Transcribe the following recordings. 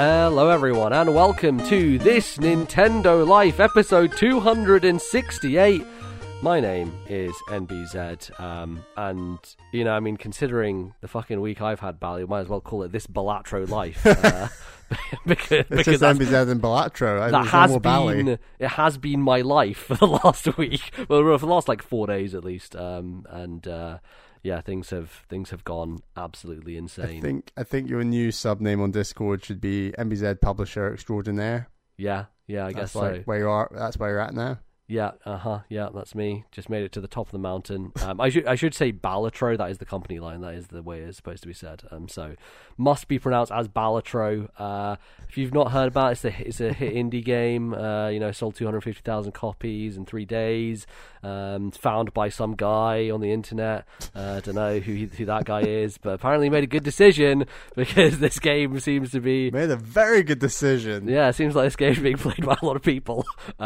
Hello everyone and welcome to This Nintendo Life episode 268. My name is NBZ, and, you know, I mean, considering the fucking week I've had, Bally, might as well call it This Balatro Life. because it's just NBZ and Balatro. It has been my life for the last week. Well, for the last, 4 days at least. Yeah, things have gone absolutely insane. I think your new sub name on Discord should be NBZ Publisher Extraordinaire. Yeah, I guess so. That's where you're at now. Yeah, yeah, that's me. Just made it to the top of the mountain. I should say Balatro. That is the company line. That is the way it's supposed to be said. So must be pronounced as Balatro. If you've not heard about it, it's a hit indie game. Sold 250,000 copies in 3 days. Found by some guy on the internet. Don't know who that guy is, but apparently made a good decision because this game seems to be made a very good decision. Yeah, it seems like this game is being played by a lot of people.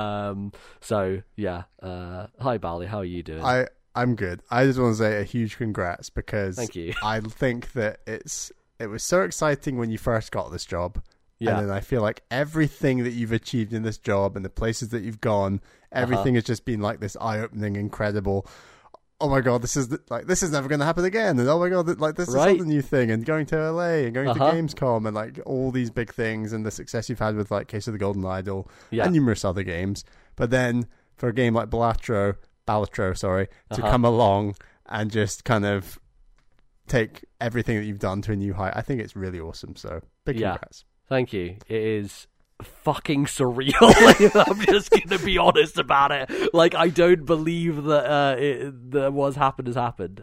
Hi Bally, how are you doing? I'm good. I just want to say a huge congrats because thank you. I think that it was so exciting when you first got this job. Yeah. And then I feel like everything that you've achieved in this job and the places that you've gone, everything has just been like this eye-opening, incredible. Oh my god, this is never going to happen again. And oh my god, this is the new thing. And going to LA and going to Gamescom and all these big things and the success you've had with Case of the Golden Idol and numerous other games. But then for a game like Balatro, to come along and just kind of take everything that you've done to a new height, I think it's really awesome. So big congrats. Thank you. It is fucking surreal. I'm just gonna be honest about it. I don't believe that what's happened has happened.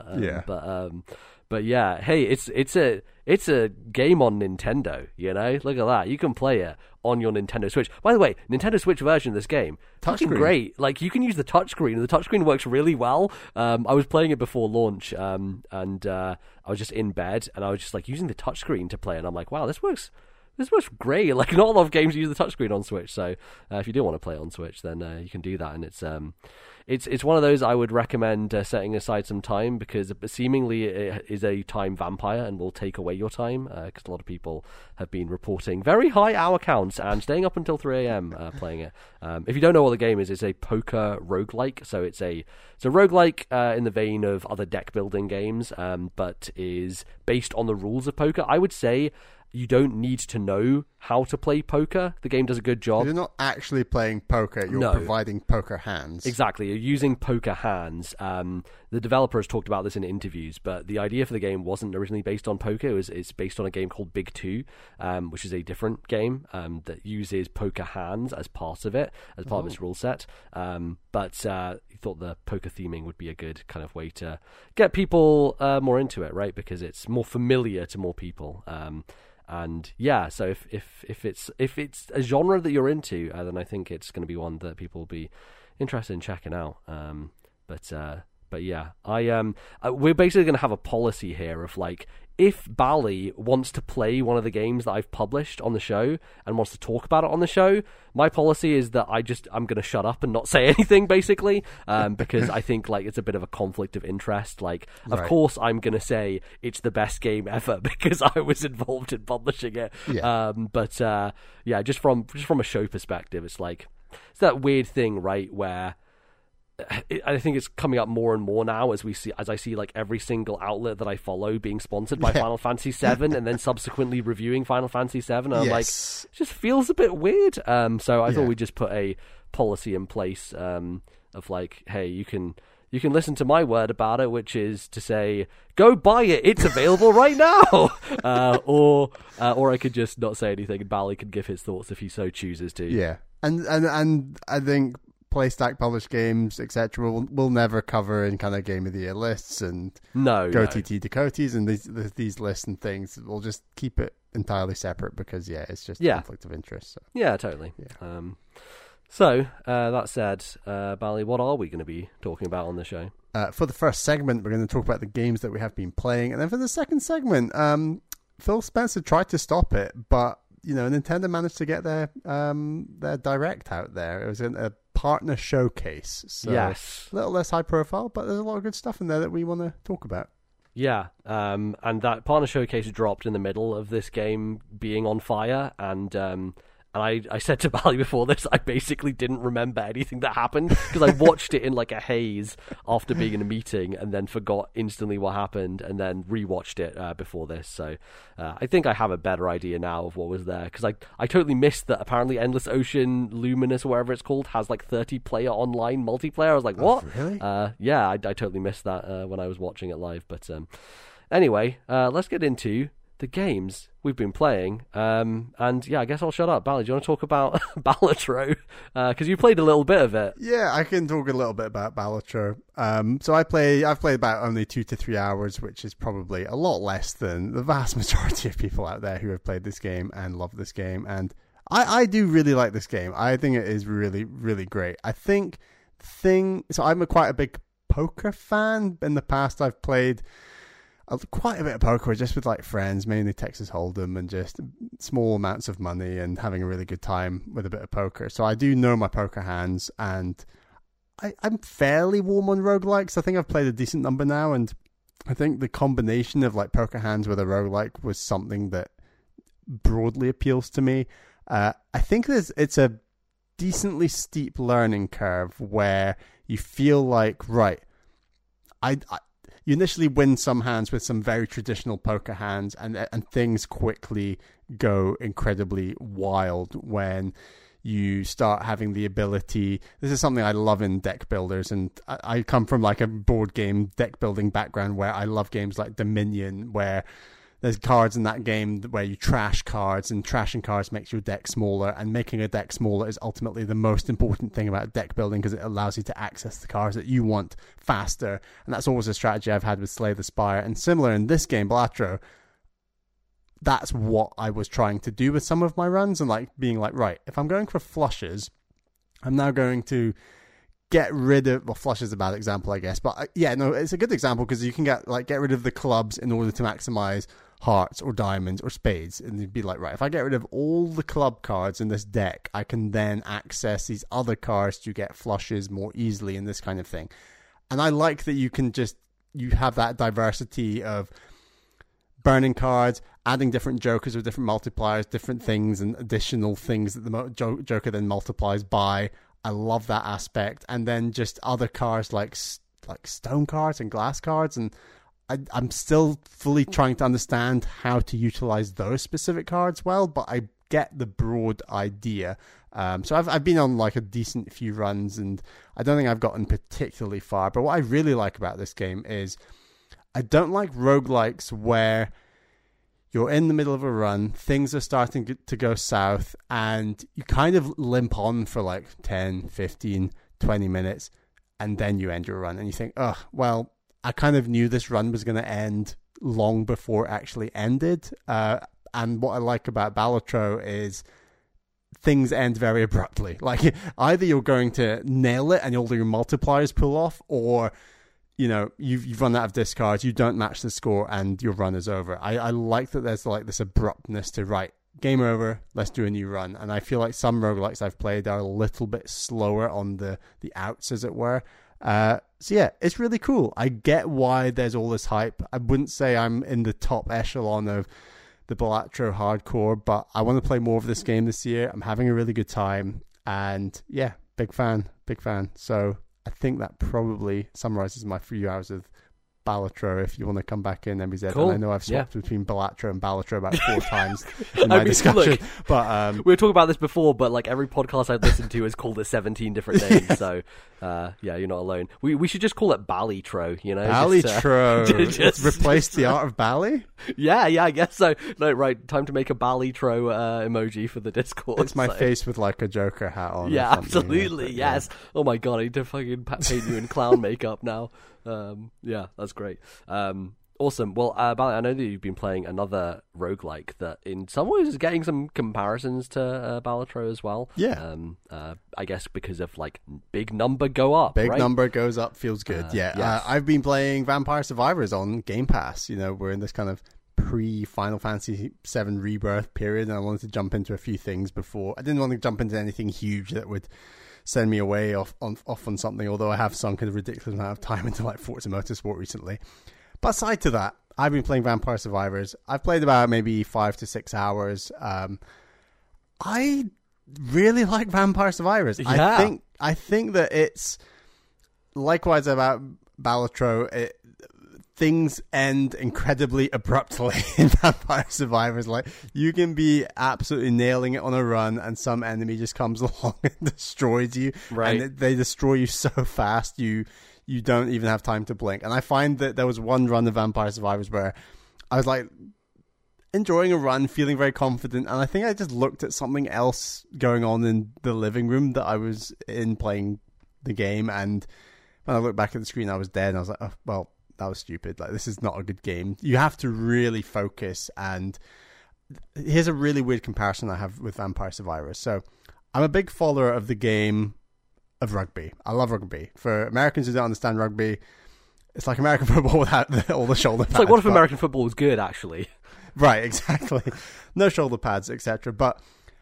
But yeah, hey, it's a game on Nintendo. You know, look at that. You can play it on your Nintendo Switch. By the way, Nintendo Switch version of this game, fucking great. You can use the touchscreen, and the touchscreen works really well. I was playing it before launch, and I was just in bed, and I was just using the touchscreen to play, and I'm like, wow, this works great. Not a lot of games use the touchscreen on Switch, so if you do want to play it on Switch, then you can do that, and it's one of those I would recommend setting aside some time because seemingly it is a time vampire and will take away your time because a lot of people have been reporting very high hour counts and staying up until 3 a.m. Playing it. If you don't know what the game is, it's a poker roguelike, so it's a roguelike in the vein of other deck building games, but is based on the rules of poker. I would say you don't need to know how to play poker. The game does a good job. You're not actually playing poker. You're providing poker hands. Exactly. You're using poker hands. The developer has talked about this in interviews, but the idea for the game wasn't originally based on poker. It's based on a game called Big Two, which is a different game that uses poker hands as part of it, as part of its rule set. But he thought the poker theming would be a good kind of way to get people more into it, right? Because it's more familiar to more people. And yeah, so if it's a genre that you're into, then I think it's going to be one that people will be interested in checking out. But yeah, we're basically going to have a policy here of if Bally wants to play one of the games that I've published on the show and wants to talk about it on the show, my policy is that I'm going to shut up and not say anything, basically, because I think it's a bit of a conflict of interest. Of course I'm going to say it's the best game ever because I was involved in publishing it. Yeah. Just from a show perspective, it's that weird thing, right, where I think it's coming up more and more now as I see every single outlet that I follow being sponsored by Final Fantasy VII and then subsequently reviewing Final Fantasy VII. And I'm it just feels a bit weird. So I thought we'd just put a policy in place of hey, you can listen to my word about it, which is to say, go buy it. It's available right now. Or I could just not say anything and Bally could give his thoughts if he so chooses to. Yeah, and I think PlayStack published games, etc. We'll never cover in kind of Game of the Year lists and TT Dakotas and these lists and things. We'll just keep it entirely separate because it's just a conflict of interest. So. Yeah, totally. Yeah. So that said, Bally, what are we going to be talking about on the show? For the first segment, we're going to talk about the games that we have been playing, and then for the second segment, Phil Spencer tried to stop it, but Nintendo managed to get their direct out there. It was a partner showcase. So yes. A little less high profile, but there's a lot of good stuff in there that we want to talk about. Yeah, and that partner showcase dropped in the middle of this game being on fire, and I said to Bally before this, I basically didn't remember anything that happened because I watched it in like a haze after being in a meeting and then forgot instantly what happened and then rewatched it before this. So I think I have a better idea now of what was there because I totally missed that apparently Endless Ocean Luminous or whatever it's called has like 30-player online multiplayer. I was like, what? Really? Yeah, I totally missed that when I was watching it live. But anyway, let's get into the games we've been playing, and yeah, I guess I'll shut up. Bally, do you want to talk about Balatro? Because you played a little bit of it. Yeah, I can talk a little bit about Balatro. So I've played about only 2 to 3 hours, which is probably a lot less than the vast majority of people out there who have played this game and love this game. And I do really like this game. I think it is really, really great. I think so I'm quite a big poker fan. In the past, I've played quite a bit of poker just with like friends, mainly Texas Hold'em, and just small amounts of money and having a really good time with a bit of poker. So I do know my poker hands, and I'm fairly warm on roguelikes. I think I've played a decent number now, and I think the combination of like poker hands with a roguelike was something that broadly appeals to me. I think it's a decently steep learning curve where you feel like, right, you initially win some hands with some very traditional poker hands, and things quickly go incredibly wild when you start having the ability. This is something I love in deck builders, and I come from like a board game deck building background where I love games like Dominion, where there's cards in that game where you trash cards, and trashing cards makes your deck smaller, and making a deck smaller is ultimately the most important thing about deck building because it allows you to access the cards that you want faster. And that's always a strategy I've had with Slay the Spire. And similar in this game, Balatro, that's what I was trying to do with some of my runs, and like being like, right, if I'm going for flushes, I'm now going to get rid of, well, flush is a bad example, I guess, but yeah, no, it's a good example because you can get rid of the clubs in order to maximize hearts or diamonds or spades, and you'd be like, right, if I get rid of all the club cards in this deck, I can then access these other cards to get flushes more easily and this kind of thing. And I like that you have that diversity of burning cards, adding different jokers with different multipliers, different things and additional things that the joker then multiplies by. I love that aspect. And then just other cards like stone cards and glass cards, and I'm still fully trying to understand how to utilize those specific cards well, but I get the broad idea. So I've been on like a decent few runs, and I don't think I've gotten particularly far. But what I really like about this game is I don't like roguelikes where you're in the middle of a run, things are starting to go south, and you kind of limp on for like 10, 15, 20 minutes, and then you end your run, and you think, oh, well, I kind of knew this run was going to end long before it actually ended. And what I like about Balatro is things end very abruptly. Like, either you're going to nail it and all your multipliers pull off, or you know, you've run out of discards, you don't match the score, and your run is over. I like that there's like this abruptness to, right, game over, let's do a new run. And I feel like some roguelikes I've played are a little bit slower on the outs, as it were. So yeah, it's really cool. I get why there's all this hype. I wouldn't say I'm in the top echelon of the Balatro hardcore, but I want to play more of this game this year. I'm having a really good time, and yeah, big fan. So I think that probably summarizes my few hours of Balatro. If you want to come back in, MBZ, cool. And I know I've swapped between Balatro and Balatro about 4 times in my discussion. Look, but we were talking about this before, but like every podcast I've listened to has called it 17 different names. So yeah, you're not alone. We should just call it Balitro. You know, Balitro. Just replace the art of Bali. Yeah, I guess so. No, right. Time to make a Balitro emoji for the Discord. It's my face with like a Joker hat on. Yeah, absolutely. Yes. Yeah. Oh my god, I need to fucking paint you in clown makeup now. Yeah, that's great. Awesome. Well, Bally, I know that you've been playing another roguelike that in some ways is getting some comparisons to Balatro as well. Yeah. I guess because of like big number go up. Big right? number goes up, feels good. Yeah. Yes. I've been playing Vampire Survivors on Game Pass. You know, we're in this kind of pre-Final Fantasy VII Rebirth period, and I wanted to jump into a few things before. I didn't want to jump into anything huge that would send me away off on something, although I have sunk a ridiculous amount of time into like Forza Motorsport recently. But aside to that, I've been playing Vampire Survivors. I've played about maybe 5 to 6 hours. I really like Vampire Survivors. Yeah. I think that it's likewise about Balatro. Things end incredibly abruptly in Vampire Survivors. Like, you can be absolutely nailing it on a run, and some enemy just comes along and destroys you. Right. And they destroy you so fast, you don't even have time to blink. And I find that there was one run of Vampire Survivors where I was like enjoying a run, feeling very confident, and I think I just looked at something else going on in the living room that I was in playing the game, and when I looked back at the screen, I was dead, and I was like, oh, well, that was stupid. Like, this is not a good game. You have to really focus. And here's a really weird comparison I have with Vampire Survivors. So I'm a big follower of the game of rugby. I love rugby. For Americans who don't understand rugby, it's like American football without all the shoulder pads. It's like, what if American football was good, actually? Right, exactly. No shoulder pads, etc. But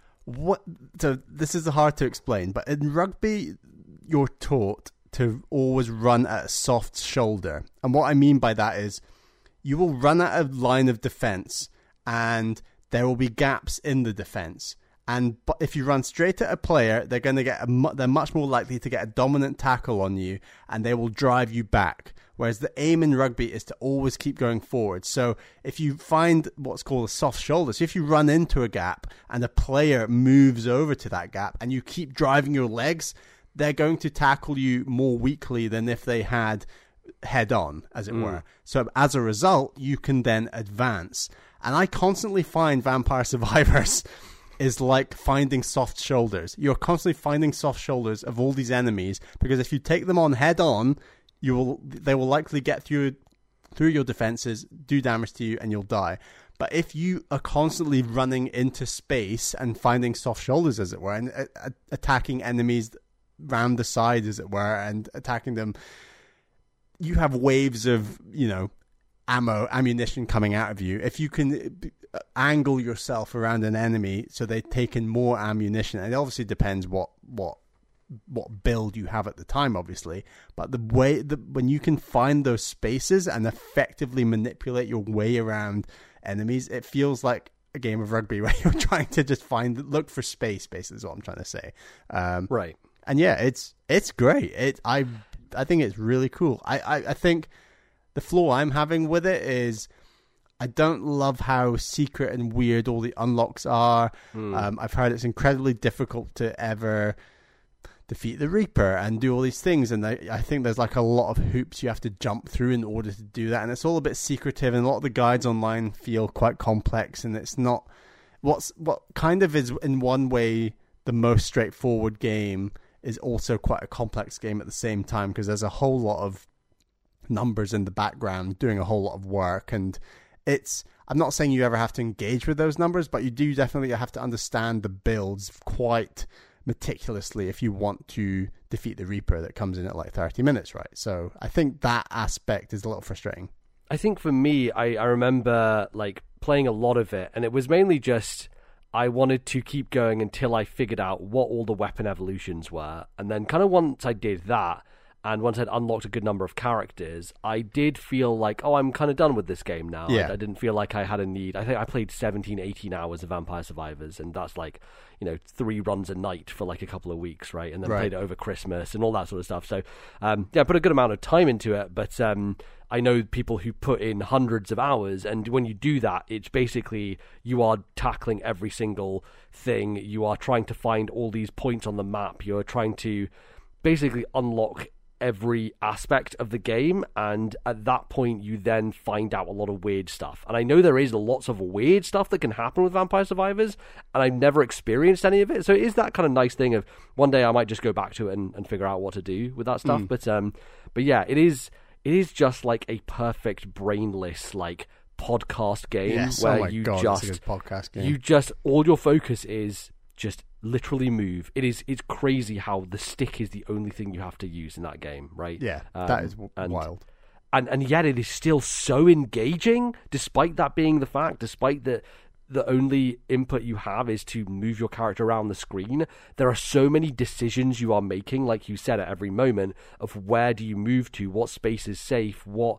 so this is hard to explain, but in rugby, you're taught to always run at a soft shoulder. And what I mean by that is you will run at a line of defense and there will be gaps in the defense. But if you run straight at a player, they're going to they're much more likely to get a dominant tackle on you, and they will drive you back. Whereas the aim in rugby is to always keep going forward. So if you find what's called a soft shoulder, so if you run into a gap and a player moves over to that gap and you keep driving your legs, they're going to tackle you more weakly than if they had head on, as it were. So as a result, you can then advance. And I constantly find Vampire Survivors is like finding soft shoulders. You're constantly finding soft shoulders of all these enemies, because if you take them on head on, they will likely get through your defenses, do damage to you, and you'll die. But if you are constantly running into space and finding soft shoulders, as it were, and attacking enemies round the side, as it were, and attacking them, you have waves of, ammunition coming out of you. If you can angle yourself around an enemy so they take in more ammunition, and it obviously depends what build you have at the time, obviously, but when you can find those spaces and effectively manipulate your way around enemies, it feels like a game of rugby where you're trying to just look for space, basically, is what I'm trying to say. Right. And yeah, it's great. I think it's really cool. I think the flaw I'm having with it is I don't love how secret and weird all the unlocks are. I've heard it's incredibly difficult to ever defeat the Reaper and do all these things, and I think there's like a lot of hoops you have to jump through in order to do that, and it's all a bit secretive, and a lot of the guides online feel quite complex, and it's not what kind of is in one way the most straightforward game is also quite a complex game at the same time, because there's a whole lot of numbers in the background doing a whole lot of work, and I'm not saying you ever have to engage with those numbers, but you do definitely have to understand the builds quite meticulously if you want to defeat the Reaper that comes in at like 30 minutes, right? So I think that aspect is a little frustrating. I think for me, I remember like playing a lot of it, and it was mainly just I wanted to keep going until I figured out what all the weapon evolutions were. And then kind of once I did that, and once I'd unlocked a good number of characters, I did feel like, oh, I'm kind of done with this game now. Yeah. I didn't feel like I had a need. I think I played 17, 18 hours of Vampire Survivors, and that's like, 3 runs a night for like a couple of weeks, right? And then played it over Christmas and all that sort of stuff. So, I put a good amount of time into it, but I know people who put in hundreds of hours, and when you do that, it's basically you are tackling every single thing. You are trying to find all these points on the map. You're trying to basically unlock every aspect of the game, and at that point you then find out a lot of weird stuff. And I know there is lots of weird stuff that can happen with Vampire Survivors, and I've never experienced any of it, so it is that kind of nice thing of one day I might just go back to it and figure out what to do with that stuff. But yeah, it is just like a perfect brainless like podcast game where it's a good podcast game. You just all your focus is just literally move. It's crazy how the stick is the only thing you have to use in that game, right? Yeah, that is wild. And yet it is still so engaging, despite that being the fact, despite that the only input you have is to move your character around the screen. There are so many decisions you are making, like you said, at every moment of where do you move to, what space is safe, what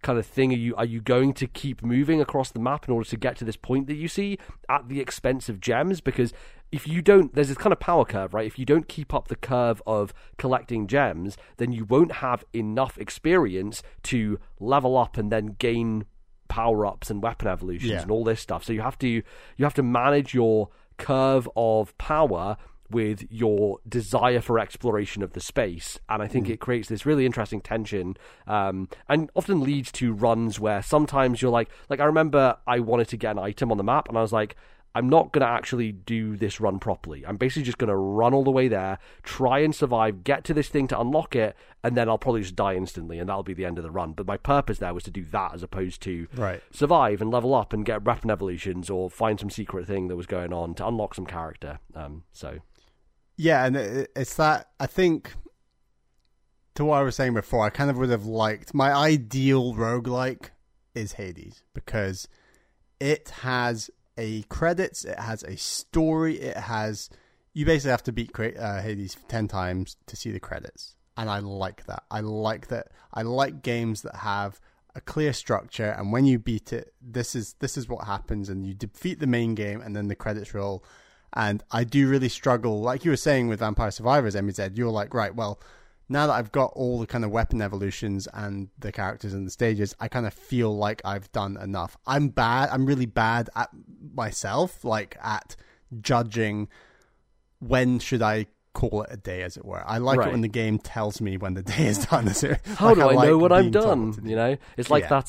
kind of thing are you going to keep moving across the map in order to get to this point that you see at the expense of gems? Because if you don't, there's this kind of power curve, right? If you don't keep up the curve of collecting gems, then you won't have enough experience to level up and then gain power-ups and weapon evolutions and all this stuff. So you have to manage your curve of power with your desire for exploration of the space, and I think it creates this really interesting tension, and often leads to runs where sometimes you're like I remember I wanted to get an item on the map, and I was like, I'm not going to actually do this run properly. I'm basically just going to run all the way there, try and survive, get to this thing to unlock it, and then I'll probably just die instantly, and that'll be the end of the run. But my purpose there was to do that as opposed to survive and level up and get weapon evolutions or find some secret thing that was going on to unlock some character. Yeah, and it's that, I think, to what I was saying before, I kind of would have liked, my ideal roguelike is Hades, because it has credits, it has a story, you basically have to beat Hades 10 times to see the credits. And I like that. I like games that have a clear structure, and when you beat it, this is what happens, and you defeat the main game, and then the credits roll. And I do really struggle, like you were saying with Vampire Survivors, MZ, you're like, right, well, now that I've got all the kind of weapon evolutions and the characters and the stages, I kind of feel like I've done enough. I'm really bad at myself, like at judging when should I call it a day, as it were. I like it when the game tells me when the day is done. How do I know when I'm done? You know, it's like that.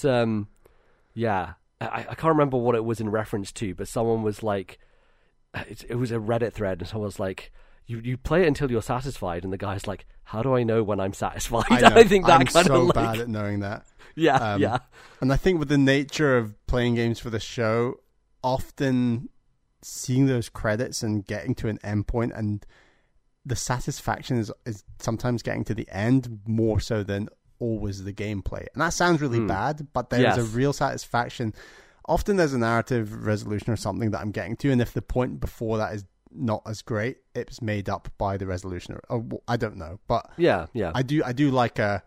I can't remember what it was in reference to, but someone was like, it was a Reddit thread, and someone was like, you play it until you're satisfied, and the guy's like, how do I know when I'm satisfied? I think that I'm kind so of bad at knowing that. Yeah. And I think with the nature of playing games for the show, often seeing those credits and getting to an end point, and the satisfaction is sometimes getting to the end more so than always the gameplay. And that sounds really bad, but there is a real satisfaction. Often there's a narrative resolution or something that I'm getting to, and if the point before that is not as great, it's made up by the resolution. Or I don't know, but I do like a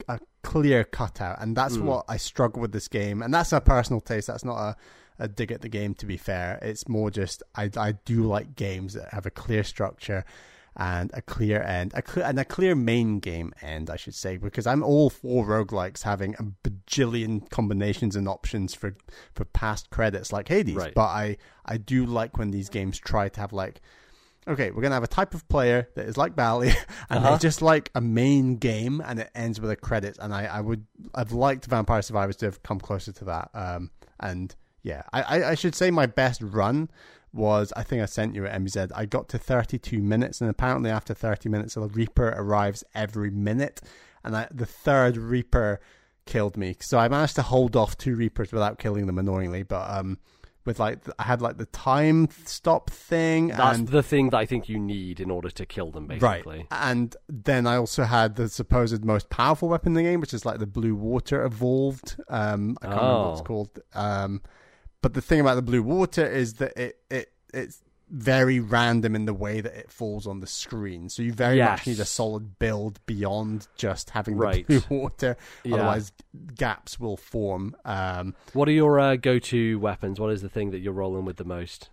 clear cutout, and that's what I struggle with this game. And that's a personal taste. That's not a dig at the game, to be fair. It's more just I do like games that have a clear structure and a clear end, and a clear main game end, I should say, because I'm all for roguelikes having a bajillion combinations and options for past credits like Hades. Right. But I do like when these games try to have like, okay, we're going to have a type of player that is like Bally, and they just like a main game, and it ends with a credit. And I've liked Vampire Survivors to have come closer to that. And yeah, I should say my best run was, I think I sent you at MZ, I got to 32 minutes, and apparently after 30 minutes a Reaper arrives every minute, and the third Reaper killed me. So I managed to hold off 2 Reapers without killing them, annoyingly, but with I had the time stop thing. That's the thing that I think you need in order to kill them, basically. Right. And then I also had the supposed most powerful weapon in the game, which is like the blue water evolved. I can't remember what it's called. But the thing about the blue water is that it's very random in the way that it falls on the screen. So you very much need a solid build beyond just having the blue water. Yeah. Otherwise, gaps will form. What are your go-to weapons? What is the thing that you're rolling with the most?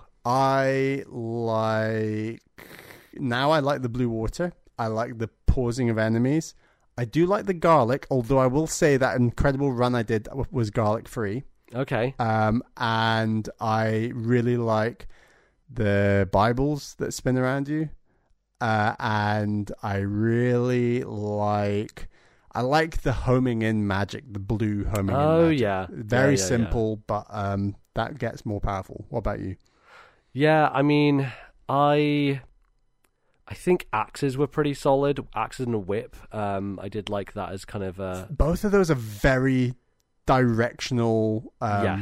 I like the blue water. I like the pausing of enemies. I do like the garlic, although I will say that incredible run I did was garlic free. Okay. And I really like the Bibles that spin around you. And I really like the homing in magic, the blue homing in magic. Oh, yeah. Very simple, but that gets more powerful. What about you? Yeah, I mean, I think axes were pretty solid. Axes and a whip. I did like that as kind of both of those are very directional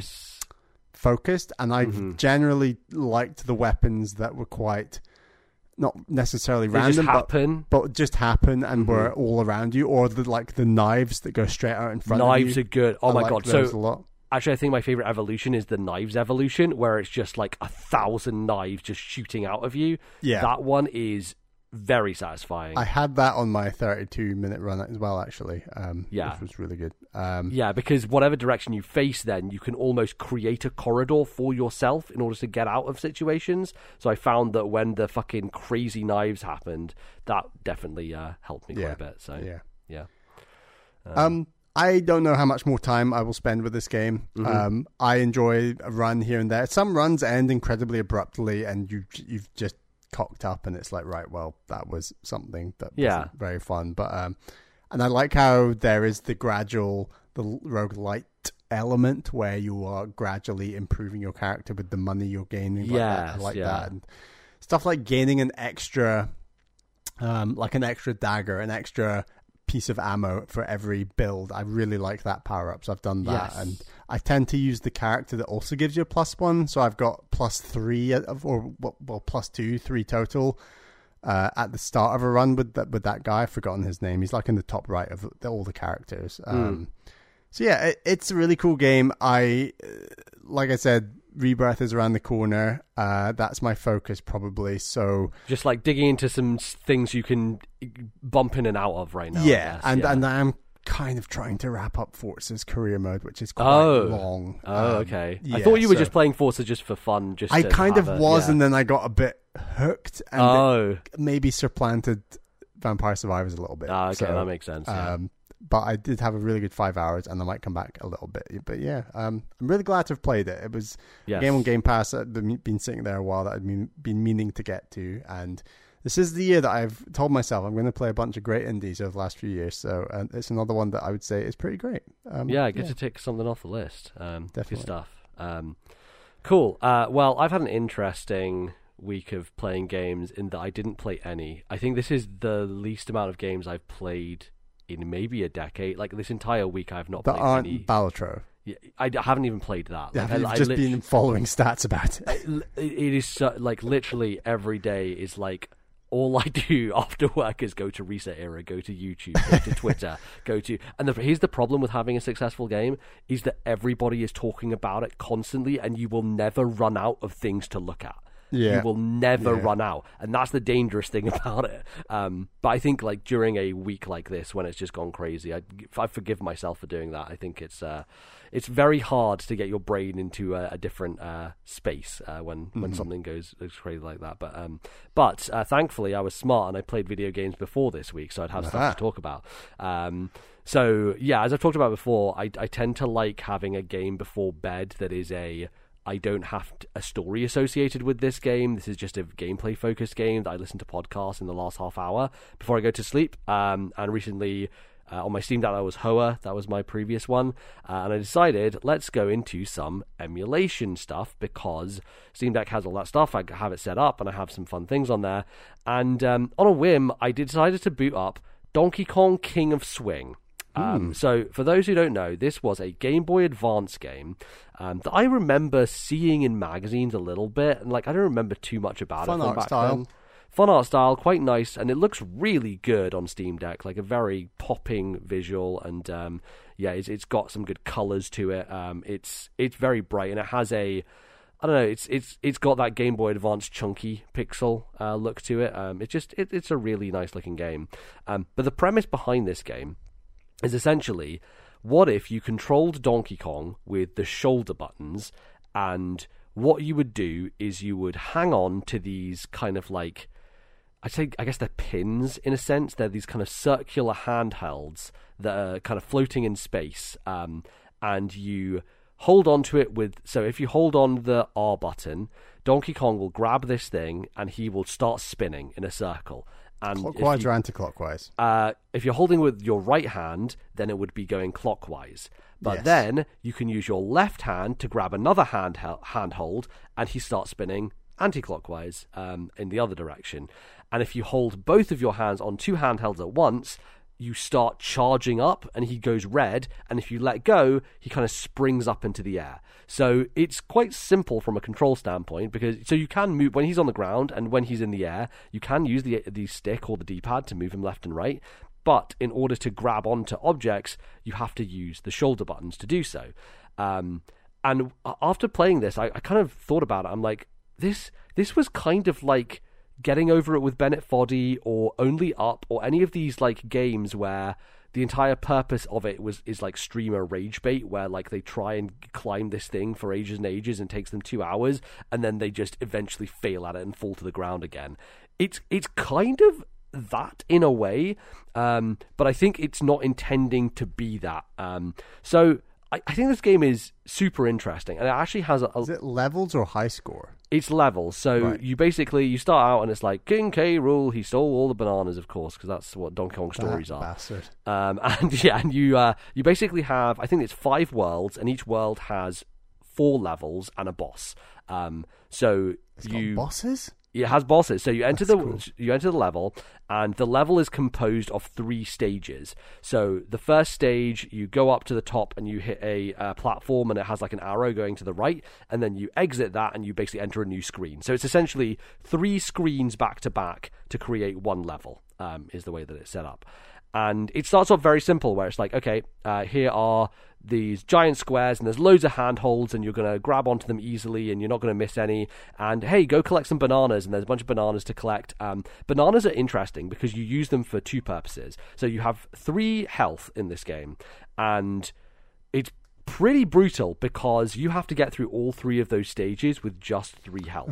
focused, and I've generally liked the weapons that were quite not necessarily random, but just happen and were all around you, or the knives that go straight out in front of you. Knives are good. Oh my god, so a lot. Actually, I think my favorite evolution is the knives evolution, where it's just like 1,000 knives just shooting out of you. Yeah, that one is very satisfying. I had that on my 32-minute run as well, actually. Yeah. Which was really good. Yeah, because whatever direction you face, then you can almost create a corridor for yourself in order to get out of situations. So I found that when the fucking crazy knives happened, that definitely helped me quite a bit. So yeah. I don't know how much more time I will spend with this game. Mm-hmm. I enjoy a run here and there. Some runs end incredibly abruptly, and you've just cocked up, and it's like, right, well, that was something that wasn't very fun. But and I like how there is the roguelite element where you are gradually improving your character with the money you're gaining. I like that. And stuff like gaining an extra, dagger, an extra piece of ammo for every build. I really like that power up, so I've done that. And I tend to use the character that also gives you a +1, so I've got +3 +2, 3 total at the start of a run with that guy. I've forgotten his name. He's like in the top right of all the characters. So yeah, it's a really cool game. Like I said, Rebirth is around the corner. That's my focus probably. So just like digging into some things you can bump in and out of right now. Yeah, and I'm kind of trying to wrap up Forza's career mode, which is quite long. Okay. I thought you were just playing Forza just for fun. I kind of was, and then I got a bit hooked, and maybe supplanted Vampire Survivors a little bit. Okay, so, that makes sense. Yeah. But I did have a really good 5 hours, and I might come back a little bit. But yeah, I'm really glad to have played it. It was a game on Game Pass. I'd been sitting there a while that I'd been meaning to get to, and this is the year that I've told myself I'm going to play a bunch of great indies over the last few years. So it's another one that I would say is pretty great. Good to tick something off the list. Definitely. Good stuff. Cool. Well, I've had an interesting week of playing games in that I didn't play any. I think this is the least amount of games I've played in maybe a decade. Like this entire week I've not played any. Balatro. Yeah, I haven't even played that. Yeah, I've just been following stats about it. It is so, like literally every day is like all I do after work is go to Reset Era, go to YouTube, go to Twitter, here's the problem with having a successful game is that everybody is talking about it constantly, and you will never run out of things to look at. You will never run out, and that's the dangerous thing about it. But I think like during a week like this when it's just gone crazy, I forgive myself for doing that. I think it's very hard to get your brain into a different space when something goes crazy like that. But thankfully I was smart and I played video games before this week, so I'd have stuff to talk about. So yeah, as I've talked about before, I tend to like having a game before bed that is I don't have a story associated with this game. This is just a gameplay focused game that I listen to podcasts in the last half hour before I go to sleep. And recently on my Steam Deck, that was Hoa. That was my previous one. And I decided, let's go into some emulation stuff because Steam Deck has all that stuff. I have it set up and I have some fun things on there. And on a whim, I decided to boot up Donkey Kong King of Swing. So for those who don't know, this was a Game Boy Advance game that I remember seeing in magazines a little bit, and like I don't remember too much about Fun it from art back style. then. Fun art style, quite nice, and it looks really good on Steam Deck, like a very popping visual, and it's got some good colors to it. It's very bright, and it has I don't know, it's got that Game Boy Advance chunky pixel look to it. It's a really nice looking game. But the premise behind this game is essentially, what if you controlled Donkey Kong with the shoulder buttons, and what you would do is you would hang on to these kind of like, I guess they're pins in a sense. They're these kind of circular handhelds that are kind of floating in space, and you hold on to it so if you hold on the R button, Donkey Kong will grab this thing and he will start spinning in a circle. And clockwise or anti-clockwise? If you're holding with your right hand, then it would be going clockwise. But then you can use your left hand to grab another handhold, and he starts spinning anti-clockwise in the other direction. And if you hold both of your hands on two handhelds at once, you start charging up, and he goes red. And if you let go, he kind of springs up into the air. So it's quite simple from a control standpoint, so you can move when he's on the ground, and when he's in the air, you can use the stick or the D-pad to move him left and right. But in order to grab onto objects, you have to use the shoulder buttons to do so. And after playing this, I kind of thought about it. I'm like, this was kind of like Getting Over It with Bennett Foddy or Only Up or any of these like games where the entire purpose of it is like streamer rage bait, where like they try and climb this thing for ages and ages and it takes them 2 hours, and then they just eventually fail at it and fall to the ground again. It's kind of that in a way, but I think it's not intending to be that. So I think this game is super interesting, and it actually has Is it levels or high score? It's levels. So right. you start out and it's like King K. Rool. He stole all the bananas, of course, because that's what Donkey Kong stories are. Bastard. And you basically have, I think it's 5 worlds, and each world has 4 levels and a boss. So it's got bosses. It has bosses. So you enter cool. You enter the level, and the level is composed of 3 stages. So the first stage, you go up to the top and you hit a platform, and it has like an arrow going to the right, and then you exit that and you basically enter a new screen. So it's essentially 3 screens back to back to create one level, is the way that it's set up. And it starts off very simple, where it's like, okay, here are these giant squares, and there's loads of handholds, and you're going to grab onto them easily, and you're not going to miss any. And hey, go collect some bananas, and there's a bunch of bananas to collect. Bananas are interesting because you use them for 2 purposes. So you have 3 health in this game, and it's pretty brutal because you have to get through all 3 of those stages with just 3 health.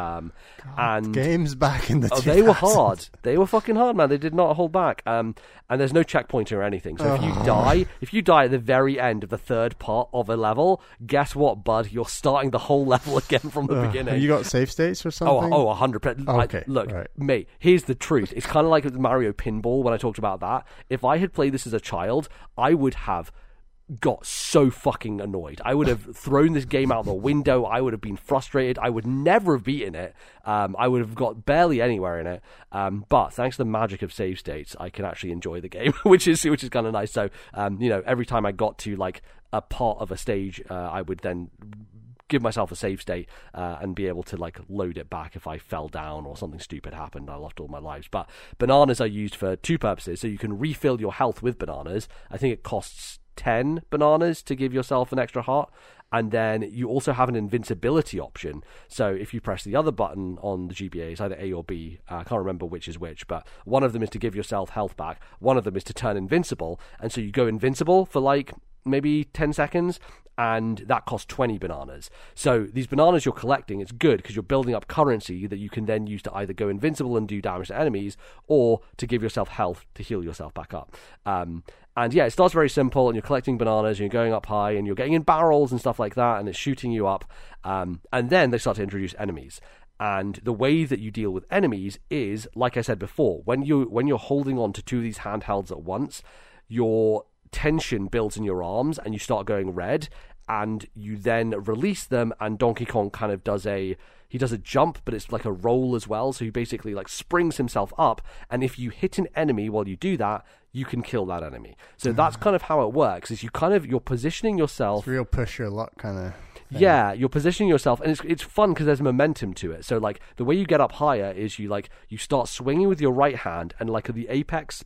And games back in the 2000s. They were hard. They were fucking hard, man. They did not hold back. And there's no checkpointing or anything. So if you die at the very end of the 3rd part of a level, guess what, bud? You're starting the whole level again from the beginning. Have you got save states or something? 100%. Okay, look, right. Mate, here's the truth. It's kind of like with Mario Pinball when I talked about that. If I had played this as a child, I would have got so fucking annoyed. I would have thrown this game out the window. I would have been frustrated. I would never have beaten it. I would have got barely anywhere in it. But thanks to the magic of save states, I can actually enjoy the game, which is kind of nice. So, every time I got to like a part of a stage, I would then give myself a save state and be able to like load it back if I fell down or something stupid happened. I lost all my lives. But bananas are used for 2 purposes. So you can refill your health with bananas. I think it costs 10 bananas to give yourself an extra heart, and then you also have an invincibility option. So if you press the other button on the GBA, it's either A or B, I can't remember which is which, but one of them is to give yourself health back, one of them is to turn invincible, and so you go invincible for like maybe 10 seconds, and that costs 20 bananas. So these bananas you're collecting, it's good because you're building up currency that you can then use to either go invincible and do damage to enemies, or to give yourself health to heal yourself back up. And yeah, it starts very simple, and you're collecting bananas, and you're going up high, and you're getting in barrels and stuff like that, and it's shooting you up. And then they start to introduce enemies. And the way that you deal with enemies is, like I said before, when you're holding on to 2 of these handhelds at once, your tension builds in your arms, and you start going red, and you then release them, and Donkey Kong kind of does a jump, but it's like a roll as well, so he basically like springs himself up, and if you hit an enemy while you do that, you can kill that enemy. So that's kind of how it works, is you're positioning yourself. It's real push your luck kind of thing. Yeah, you're positioning yourself, and it's fun because there's momentum to it. So like the way you get up higher is you start swinging with your right hand, and like at the apex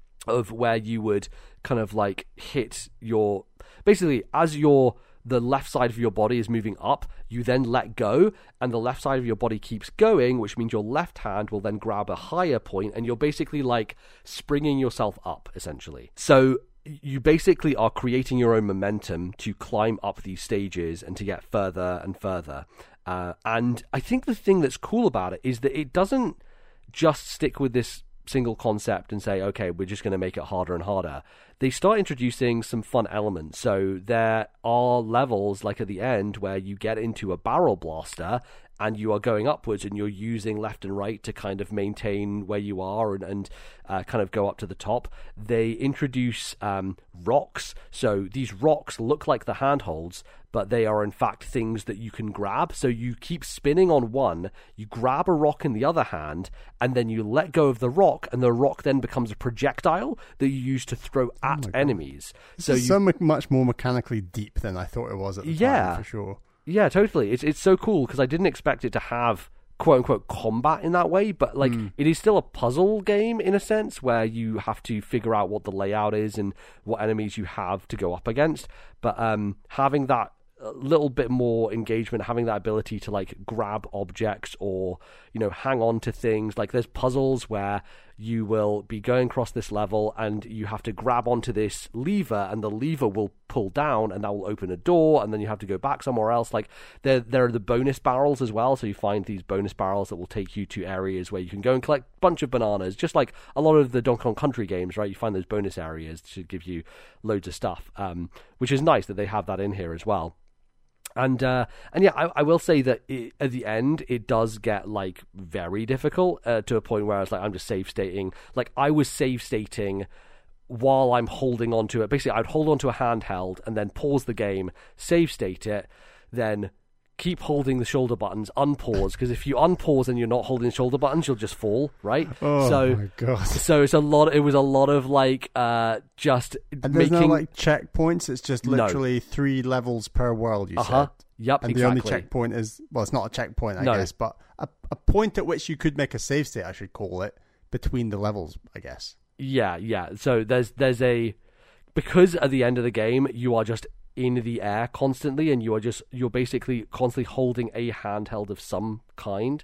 of where you would kind of like hit your, basically as the left side of your body is moving up, you then let go, and the left side of your body keeps going, which means your left hand will then grab a higher point, and you're basically like springing yourself up, essentially. So you basically are creating your own momentum to climb up these stages and to get further and further. And I think the thing that's cool about it is that it doesn't just stick with this single concept and say, okay, we're just going to make it harder and harder. They start introducing some fun elements. So there are levels like at the end where you get into a barrel blaster and you are going upwards, and you're using left and right to kind of maintain where you are and kind of go up to the top. They introduce rocks. So these rocks look like the handholds, but they are in fact things that you can grab. So you keep spinning on one, you grab a rock in the other hand, and then you let go of the rock, and the rock then becomes a projectile that you use to throw at enemies. So it's so much more mechanically deep than I thought it was at the time, for sure. Yeah, totally. It's so cool because I didn't expect it to have quote-unquote combat in that way, but like it is still a puzzle game in a sense where you have to figure out what the layout is and what enemies you have to go up against. But having that a little bit more engagement, having that ability to like grab objects or, hang on to things. Like there's puzzles where you will be going across this level and you have to grab onto this lever, and the lever will pull down and that will open a door, and then you have to go back somewhere else. Like there are the bonus barrels as well, so you find these bonus barrels that will take you to areas where you can go and collect a bunch of bananas, just like a lot of the Donkey Kong Country games, right? You find those bonus areas to give you loads of stuff, which is nice that they have that in here as well. And yeah, I will say that at the end it does get like very difficult to a point where I was like, I'm just save stating. Like I was save stating while I'm holding on to it. Basically, I'd hold on to a handheld and then pause the game, save state it, then keep holding the shoulder buttons, unpause, because if you unpause and you're not holding the shoulder buttons, you'll just fall, right? Oh my god! So it was a lot of like just and there's no like checkpoints. It's just literally 3 levels per world. You said, yep, and exactly. the only checkpoint is, well, it's not a checkpoint, I guess, but a point at which you could make a save state, I should call it, between the levels, I guess. Yeah. So there's because at the end of the game you are just in the air constantly, and you're basically constantly holding a handheld of some kind.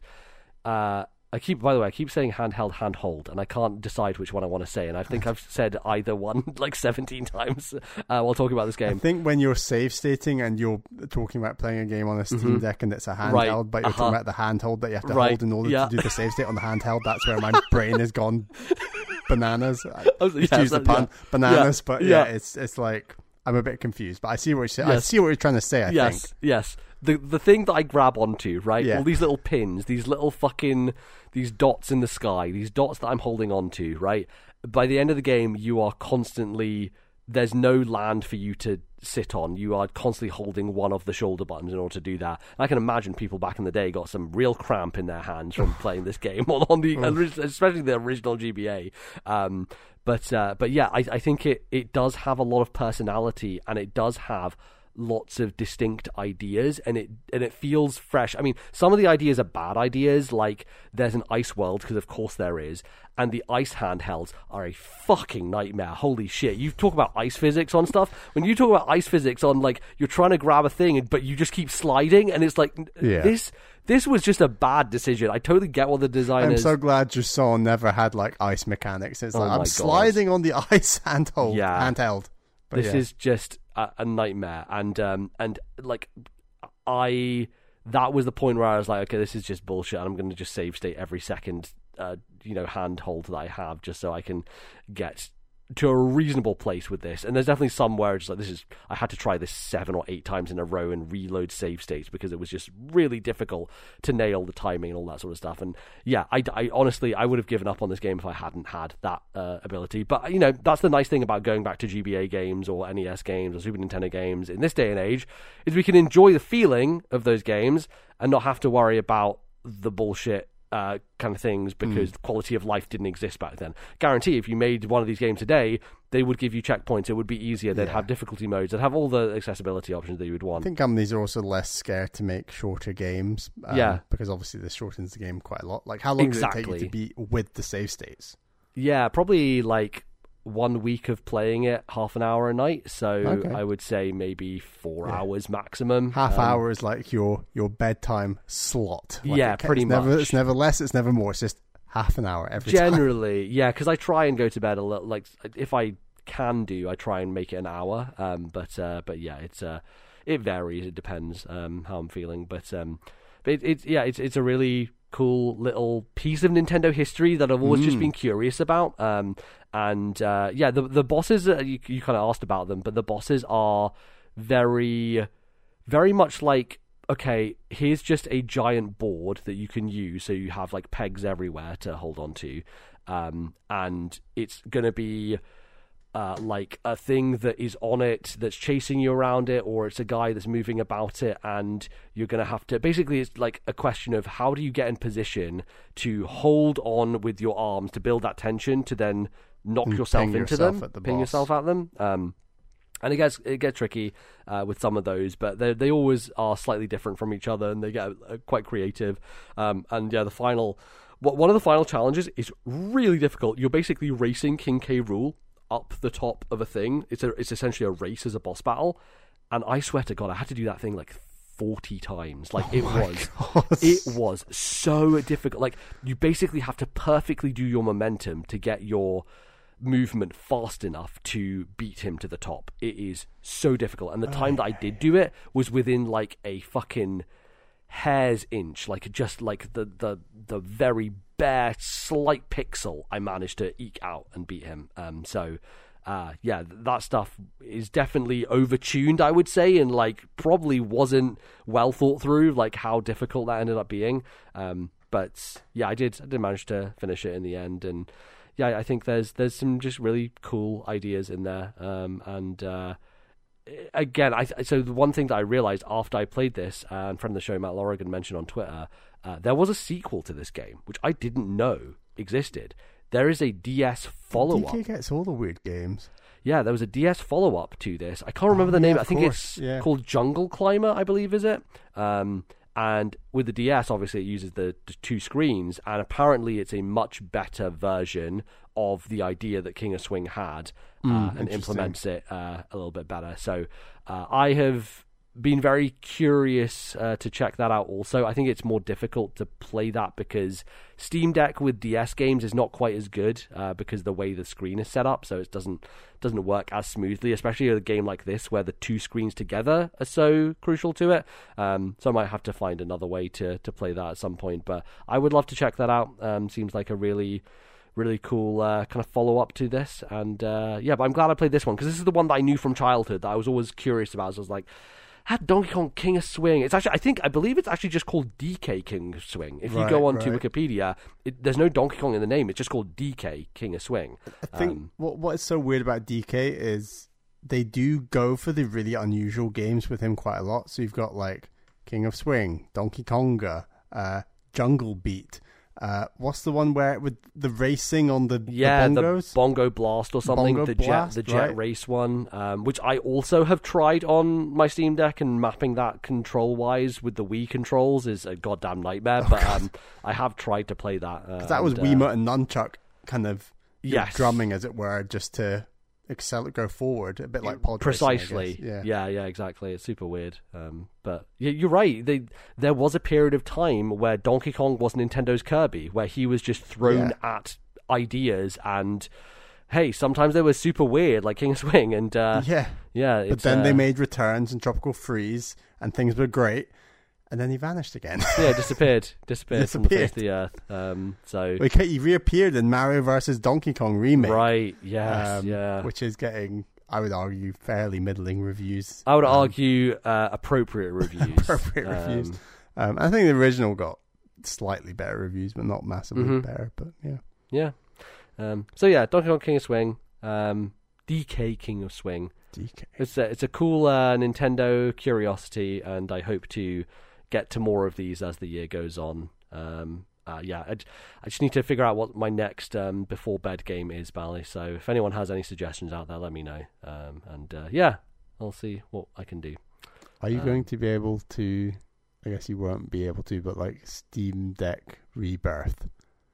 I keep saying handhold, and I can't decide which one I want to say, and I think I've said either one like 17 times while talking about this game. I think when you're save stating and you're talking about playing a game on a Steam Deck and it's a handheld, but you're talking about the handhold that you have to hold in order to do the save state on the handheld, that's where my brain has gone bananas. Excuse the pun, bananas, but it's like I'm a bit confused, but I see what you're saying. I see what you're trying to say, I think. Yes. The thing that I grab onto, right? All these little pins, these little fucking, these dots in the sky, these dots that I'm holding onto, right? By the end of the game, you are constantly, there's no land for you to sit on. You are constantly holding one of the shoulder buttons in order to do that. I can imagine people back in the day got some real cramp in their hands from playing this game on the, especially the original GBA. But yeah, I think it does have a lot of personality, and it does have lots of distinct ideas, and it feels fresh. I mean, some of the ideas are bad ideas, like there's an ice world, because of course there is, and the ice handhelds are a fucking nightmare. Holy shit. You talk about ice physics on stuff. When you talk about ice physics on, like, you're trying to grab a thing, but you just keep sliding, and it's like, this was just a bad decision. I totally get what the designers... I'm so glad Jusant never had, like, ice mechanics. It's like, I'm sliding on the ice handheld. But this is just a nightmare, and like that was the point where I was like, okay, this is just bullshit, and I'm going to just save state every second handhold that I have, just so I can get to a reasonable place with this. And there's definitely some where it's like, I had to try this 7 or 8 times in a row and reload save states, because it was just really difficult to nail the timing and all that sort of stuff. And yeah, I honestly, I would have given up on this game if I hadn't had that ability. But that's the nice thing about going back to GBA games or NES games or Super Nintendo games in this day and age, is we can enjoy the feeling of those games and not have to worry about the bullshit kind of things, because quality of life didn't exist back then. Guarantee if you made one of these games today, they would give you checkpoints. It would be easier. They'd have difficulty modes. They'd have all the accessibility options that you would want. I think companies are also less scared to make shorter games. Because obviously this shortens the game quite a lot. Like, how long does it take you to be with the save states? Yeah, probably like 1 week of playing it, half an hour a night. So I would say maybe 4 hours maximum. Half hour is like your bedtime slot. Like pretty much. It's never less, it's never more. It's just half an hour every time. Generally, yeah, because I try and go to bed a little, like, if I can do, I try and make it an hour. But yeah, it varies. It depends how I'm feeling. But it's a really cool little piece of Nintendo history that I've always just been curious about. The bosses, you kind of asked about them, but the bosses are very, very much like, okay, here's just a giant board that you can use, so you have like pegs everywhere to hold on to, and it's going to be like a thing that is on it that's chasing you around it, or it's a guy that's moving about it, and you're going to have to, basically it's like a question of how do you get in position to hold on with your arms to build that tension to then knock yourself into them, ping yourself at them. And it gets tricky with some of those, but they always are slightly different from each other, and they get quite creative. And yeah, one of the final challenges is really difficult. You're basically racing King K. Rool up the top of a thing. It's essentially a race as a boss battle, and I swear to God, I had to do that thing like 40 times. Like, it was so difficult. Like, you basically have to perfectly do your momentum to get your movement fast enough to beat him to the top. It is so difficult. And the time that I did do it was within like a fucking hair's inch, like just like the very bare slight pixel I managed to eke out and beat him. Yeah, that stuff is definitely overtuned, I would say, and like probably wasn't well thought through, like how difficult that ended up being. But yeah, I did manage to finish it in the end, and yeah, I think there's some just really cool ideas in there. Again, so the one thing that I realized after I played this, and friend of the show Matt Lorigan mentioned on Twitter, there was a sequel to this game which I didn't know existed. There is a DS follow-up. DK gets all the weird games. Yeah, there was a DS follow-up to this. I can't remember the name. I think it's called Jungle Climber, I believe, is it? And with the DS, obviously, it uses the 2 screens, and apparently it's a much better version of the idea that King of Swing had, and implements it a little bit better. So I have been very curious to check that out also. I think it's more difficult to play that because Steam Deck with DS games is not quite as good because the way the screen is set up, so it doesn't work as smoothly, especially a game like this where the 2 screens together are so crucial to it. So I might have to find another way to play that at some point, but I would love to check that out. Seems like a really cool kind of follow-up to this, and but I'm glad I played this one because this is the one that I knew from childhood that I was always curious about. So I was like, had Donkey Kong King of Swing. It's actually, I believe it's actually just called DK King of Swing. If you go on to Wikipedia, there's no Donkey Kong in the name. It's just called DK King of Swing. I think what is so weird about DK is they do go for the really unusual games with him quite a lot. So you've got like King of Swing, Donkey Konga, Jungle Beat. What's the one where with the racing on the bongos? The Bongo Blast or something, the jet race one, which I also have tried on my Steam Deck, and mapping that control wise with the Wii controls is a goddamn nightmare. I have tried to play that. Because that was Wiimote and Nunchuck kind of drumming, as it were, just to go forward, a bit like pod precisely racing, yeah, exactly. It's super weird, but you're right, there was a period of time where Donkey Kong was Nintendo's Kirby, where he was just thrown at ideas, and hey, sometimes they were super weird, like King of Swing, and but then they made Returns and Tropical Freeze, and things were great. And then he vanished again. Disappeared from the face of the earth. He reappeared in Mario vs. Donkey Kong Remake. Right, yes, which is getting, I would argue, fairly middling reviews. I would argue appropriate reviews. I think the original got slightly better reviews, but not massively better. But yeah. Donkey Kong King of Swing, DK King of Swing. DK. It's a cool Nintendo curiosity, and I hope to get to more of these as the year goes on. I just need to figure out what my next before bed game is, Bally. So if anyone has any suggestions out there, let me know. I'll see what I can do. Are you going to be able to? I guess you won't be able to, but like Steam Deck Rebirth.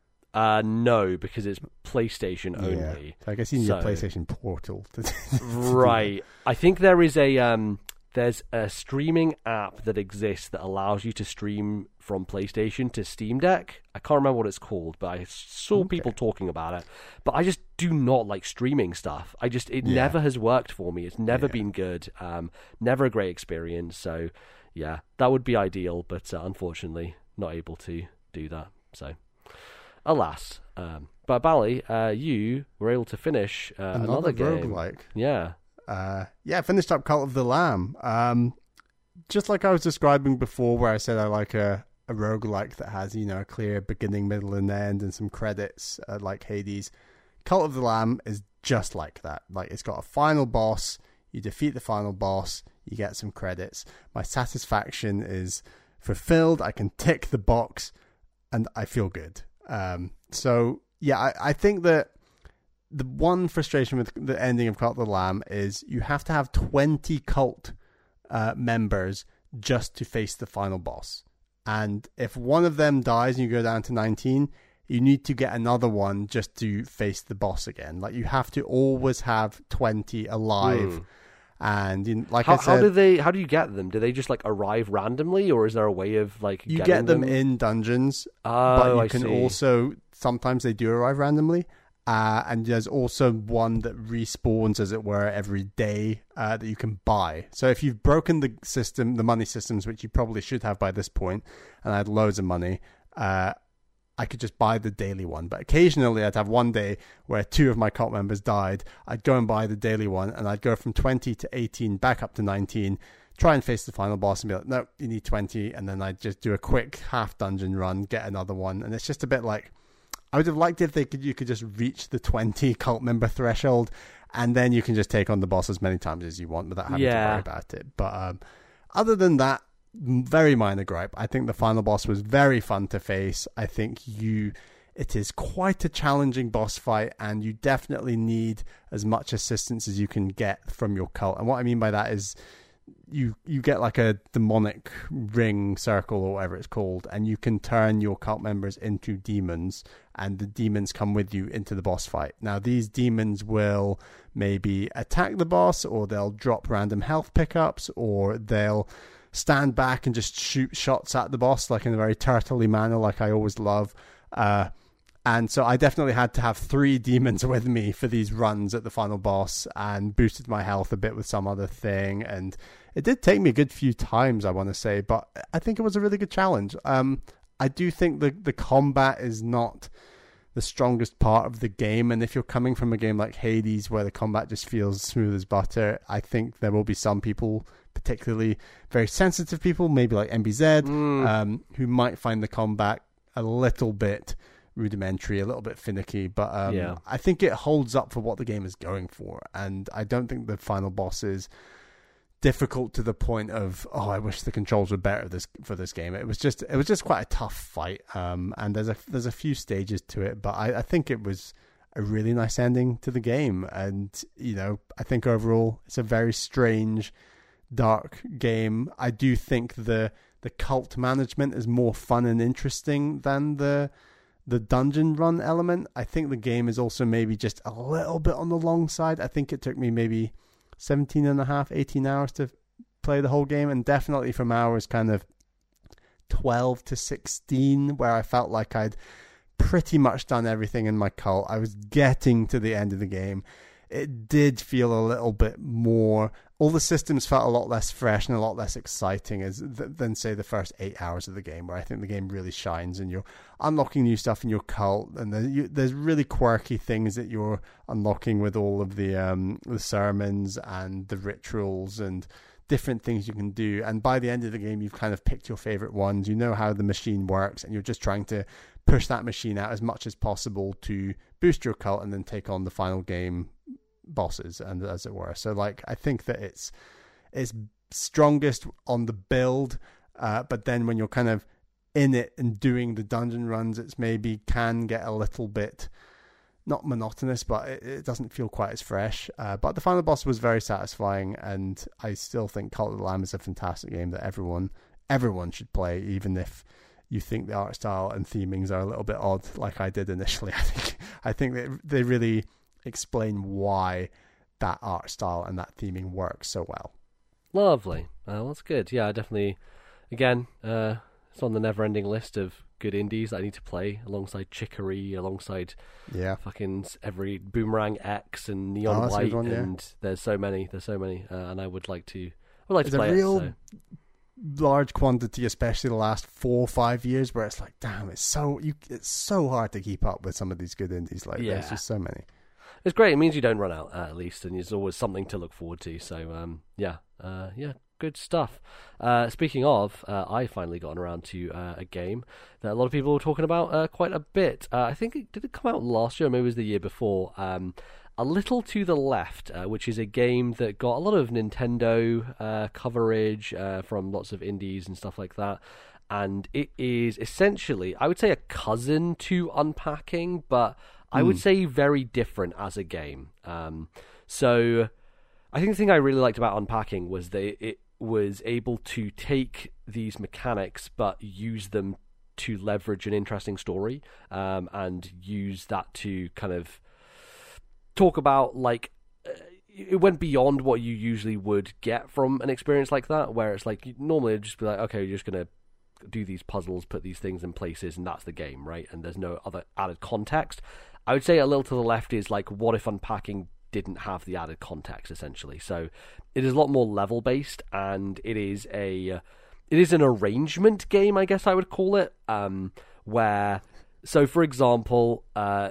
No, because it's PlayStation only. So I guess you need a PlayStation Portal. Right. I think there is there's a streaming app that exists that allows you to stream from PlayStation to Steam Deck. I can't remember what it's called, but I saw people talking about it. But I just do not like streaming stuff. It never has worked for me. It's never been good. Never a great experience. So yeah, that would be ideal, but unfortunately not able to do that. So alas. But Bally, you were able to finish another game. Roguelike. Yeah. Finished up Cult of the Lamb. Just like I was describing before, where I said I like a roguelike that has, a clear beginning, middle, and end, and some credits, like Hades. Cult of the Lamb is just like that. Like, it's got a final boss. You defeat the final boss. You get some credits. My satisfaction is fulfilled. I can tick the box, and I feel good. I think that the one frustration with the ending of Cult of the Lamb is you have to have 20 cult members just to face the final boss. And if one of them dies and you go down to 19, you need to get another one just to face the boss again. Like, you have to always have 20 alive. And like I said, how do you get them? Do they just like arrive randomly, or is there a way of like you getting get them in dungeons? Oh, but you can also, sometimes they do arrive randomly. And there's also one that respawns, as it were, every day that you can buy. So if you've broken the system, the money systems, which you probably should have by this point, and I had loads of money, I could just buy the daily one. But occasionally I'd have one day where 2 of my cult members died. I'd go and buy the daily one, and I'd go from 20 to 18, back up to 19, try and face the final boss and be like, no, you need 20. And then I'd just do a quick half dungeon run, get another one. And it's just a bit like, I would have liked if you could just reach the 20 cult member threshold, and then you can just take on the boss as many times as you want without having to worry about it. But other than that, very minor gripe. I think the final boss was very fun to face. I think it is quite a challenging boss fight, and you definitely need as much assistance as you can get from your cult. And what I mean by that is you get like a demonic ring circle or whatever it's called, and you can turn your cult members into demons, and the demons come with you into the boss fight. Now, these demons will maybe attack the boss, or they'll drop random health pickups, or they'll stand back and just shoot shots at the boss, like in a very turtley manner, like I always love. And so I definitely had to have 3 demons with me for these runs at the final boss, and boosted my health a bit with some other thing. And it did take me a good few times, I want to say, but I think it was a really good challenge. I do think the combat is not the strongest part of the game, and if you're coming from a game like Hades where the combat just feels smooth as butter, I think there will be some people, particularly very sensitive people, maybe like MBZ, who might find the combat a little bit rudimentary, a little bit finicky, but I think it holds up for what the game is going for, and I don't think the final boss is difficult to the point of, oh, I wish the controls were better for this game. It was just quite a tough fight, and there's a few stages to it, but I think it was a really nice ending to the game. And I think overall it's a very strange, dark game. I do think the cult management is more fun and interesting than the dungeon run element. I think the game is also maybe just a little bit on the long side. I think it took me maybe 17 and a half, 18 hours to play the whole game, and definitely from hours kind of 12 to 16, where I felt like I'd pretty much done everything in my cult. I was getting to the end of the game. It did feel a little bit more, all the systems felt a lot less fresh and a lot less exciting than say the first 8 hours of the game, where I think the game really shines, and you're unlocking new stuff in your cult, and there's really quirky things that you're unlocking with all of the sermons and the rituals and different things you can do. And by the end of the game, you've kind of picked your favorite ones. You know how the machine works, and you're just trying to push that machine out as much as possible to boost your cult and then take on the final game bosses, and as it were. So like, I think that it's strongest on the build, but then when you're kind of in it and doing the dungeon runs, it's maybe can get a little bit not monotonous, but it doesn't feel quite as fresh. But the final boss was very satisfying, and I still think Cult of the Lamb is a fantastic game that everyone should play, even if you think the art style and themings are a little bit odd, like I did initially. I think that they really explain why that art style and that theming works so well. Lovely. Well, that's good. Yeah, I definitely, again, it's on the never-ending list of good indies that I need to play, alongside Chicory, alongside fucking every Boomerang X and Neon White, one, and there's so many, and I would like to play it. It's a real large quantity, especially the last 4 or 5 years, where it's like, damn, it's so hard to keep up with some of these good indies. Like, there's just so many. It's great. It means you don't run out, at least, and there's always something to look forward to. So, good stuff. Speaking of, I finally gotten around to a game that a lot of people were talking about quite a bit. I think did it come out last year, or maybe it was the year before. A Little to the Left, which is a game that got a lot of Nintendo coverage from lots of indies and stuff like that. And it is essentially, I would say, a cousin to Unpacking, but I would say very different as a game. So I think the thing I really liked about Unpacking was that it was able to take these mechanics but use them to leverage an interesting story, and use that to kind of talk about, like, it went beyond what you usually would get from an experience like that, where it's like normally it'd just be like, okay, you're just gonna do these puzzles, put these things in places, and that's the game, right? And there's no other added context. I would say a little to the left is like, what if unpacking didn't have the added context, essentially? So it is a lot more level based, and it is an arrangement game, I guess I would call it, where, so for example,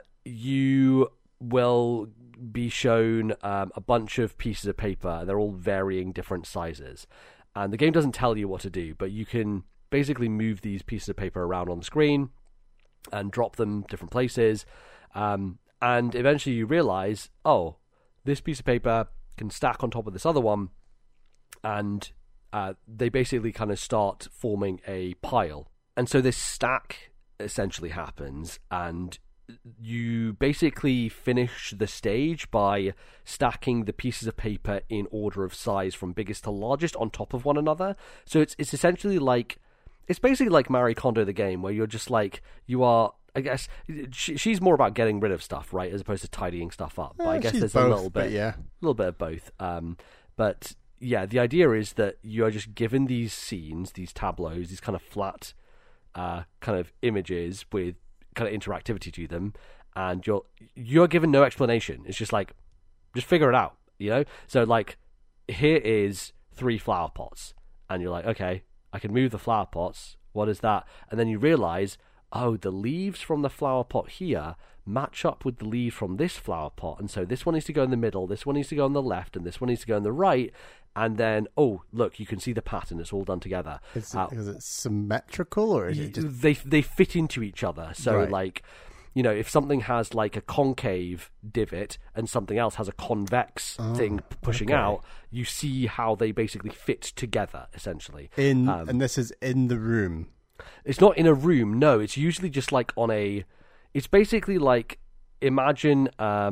you will be shown a bunch of pieces of paper, and they're all varying different sizes, and the game doesn't tell you what to do, but you can basically move these pieces of paper around on the screen and drop them different places, and eventually you realize, oh, this piece of paper can stack on top of this other one, and they basically kind of start forming a pile. And so this stack essentially happens, and you basically finish the stage by stacking the pieces of paper in order of size from biggest to largest on top of one another. So it's essentially like, it's basically like Marie Kondo the game, where you're just like, you are, I guess she's more about getting rid of stuff, right, as opposed to tidying stuff up. But I guess there's both, a little bit of both. But yeah, the idea is that you are just given these scenes, these tableaus, these kind of flat kind of images with kind of interactivity to them, and you're given no explanation. It's just like, just figure it out, you know? So like, here is 3 flower pots, and you're like, okay, I can move the flower pots. What is that? And then you realize, oh, the leaves from the flower pot here match up with the leaves from this flower pot, and so this one needs to go in the middle, this one needs to go on the left, and this one needs to go on the right. And then, oh, look, you can see the pattern. It's all done together. Is it symmetrical, or is it just... They fit into each other. So, right. Like, you know, if something has like a concave divot and something else has a convex thing pushing out, you see how they basically fit together, essentially. And this is in the room. It's not in a room, no. It's usually just like on a... It's basically like, imagine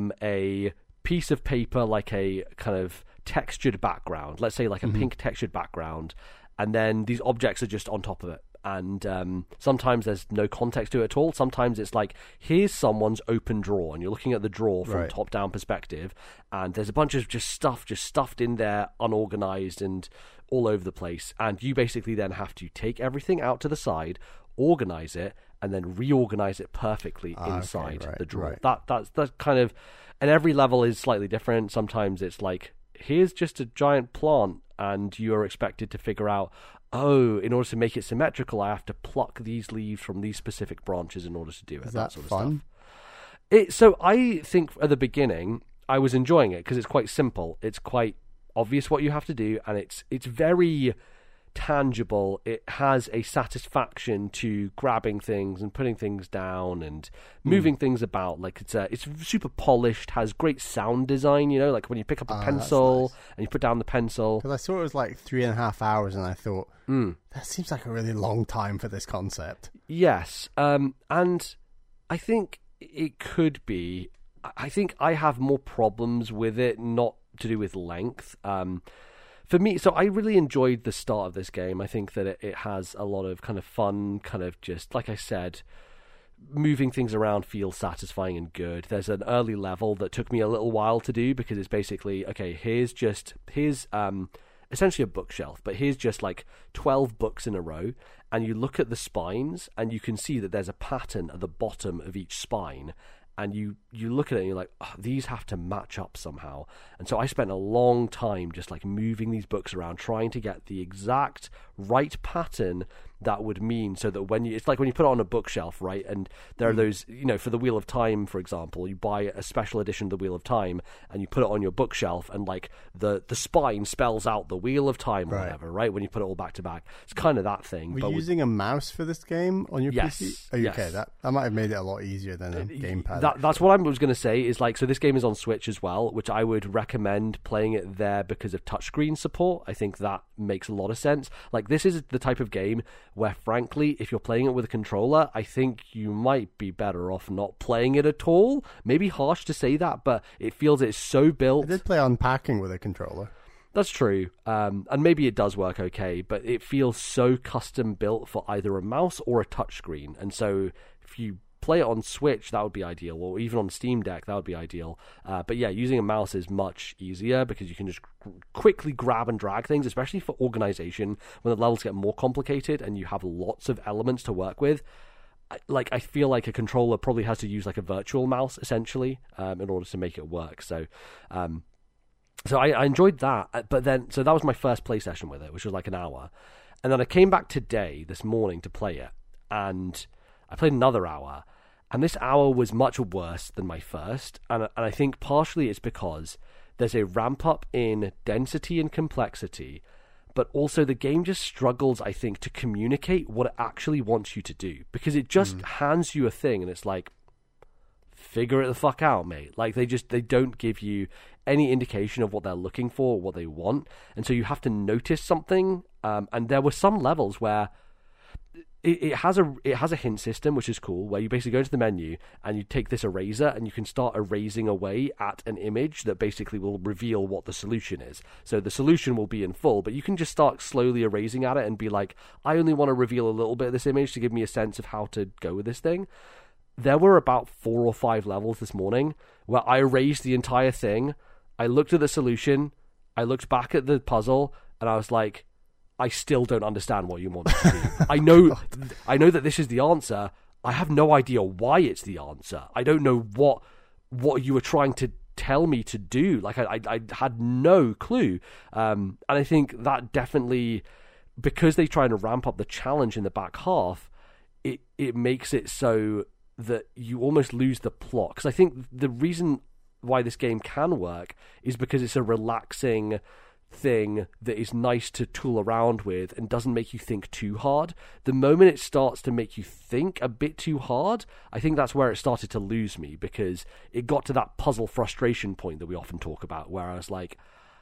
a piece of paper, like a kind of textured background, let's say like a pink textured background, and then these objects are just on top of it, and sometimes there's no context to it at all. Sometimes it's like, here's someone's open drawer, and you're looking at the drawer from top down perspective, and there's a bunch of just stuffed in there, unorganized and all over the place, and you basically then have to take everything out to the side, organize it, and then reorganize it perfectly inside the drawer. That's kind of, and every level is slightly different. Sometimes it's like, here's just a giant plant, and you're expected to figure out, oh, in order to make it symmetrical, I have to pluck these leaves from these specific branches in order to do it. Is that sort of fun? Stuff. So I think at the beginning, I was enjoying it because it's quite simple. It's quite obvious what you have to do, and it's very tangible. It has a satisfaction to grabbing things and putting things down and moving things about. Like, it's super polished, has great sound design, you know, like when you pick up a pencil and you put down the pencil. Because I saw it was like 3.5 hours, and I thought, that seems like a really long time for this concept. Yes, and I think it could be. I think I have more problems with it, not to do with length. For me, so I really enjoyed the start of this game. I think that it has a lot of kind of fun, kind of just, like I said, moving things around feels satisfying and good. There's an early level that took me a little while to do because it's basically, okay, here's essentially a bookshelf, but here's just like 12 books in a row, and you look at the spines and you can see that there's a pattern at the bottom of each spine. And you look at it and you're like, oh, these have to match up somehow. And so I spent a long time just like moving these books around, trying to get the exact right pattern that would mean, so that when it's like when you put it on a bookshelf, right? And there are those, you know, for the Wheel of Time, for example, you buy a special edition of the Wheel of Time and you put it on your bookshelf, and like the spine spells out the Wheel of Time or whatever, right? When you put it all back to back, it's kind of that thing. Were you using a mouse for this game on your yes, PC? Oh, yes. Okay, that might have made it a lot easier than a gamepad. That's what I was going to say. Is like, so this game is on Switch as well, which I would recommend playing it there because of touchscreen support. I think that makes a lot of sense. Like, this is the type of game where, frankly, if you're playing it with a controller, I think you might be better off not playing it at all. Maybe harsh to say that, but it feels it's so built. I did play Unpacking with a controller. That's true, and maybe it does work okay, but it feels so custom built for either a mouse or a touchscreen, and so if you play it on Switch, that would be ideal, or even on Steam Deck, that would be ideal. But yeah, using a mouse is much easier because you can just quickly grab and drag things, especially for organization when the levels get more complicated and you have lots of elements to work with. I feel like a controller probably has to use like a virtual mouse essentially in order to make it work. So I enjoyed that, but then so that was my first play session with it, which was like an hour, and then I came back this morning to play it, and I played another hour, and this hour was much worse than my first, and I think partially it's because there's a ramp up in density and complexity. But also the game just struggles, I think, to communicate what it actually wants you to do. Because it just hands you a thing and it's like, figure it the fuck out, mate. Like, they don't give you any indication of what they're looking for or what they want. And so you have to notice something. And there were some levels where it has a hint system, which is cool, where you basically go into the menu and you take this eraser and you can start erasing away at an image that basically will reveal what the solution is. So the solution will be in full, but you can just start slowly erasing at it and be like, I only want to reveal a little bit of this image to give me a sense of how to go with this thing. There were about 4 or 5 levels this morning where I erased the entire thing. I looked at the solution, I looked back at the puzzle, and I was like, I still don't understand what you want to do. I know that this is the answer. I have no idea why it's the answer. I don't know what you were trying to tell me to do. Like I had no clue. And I think that definitely, because they try to ramp up the challenge in the back half, it makes it so that you almost lose the plot. Because I think the reason why this game can work is because it's a relaxing thing that is nice to tool around with and doesn't make you think too hard. The moment it starts to make you think a bit too hard, I think that's where it started to lose me, because it got to that puzzle frustration point that we often talk about, where I was like,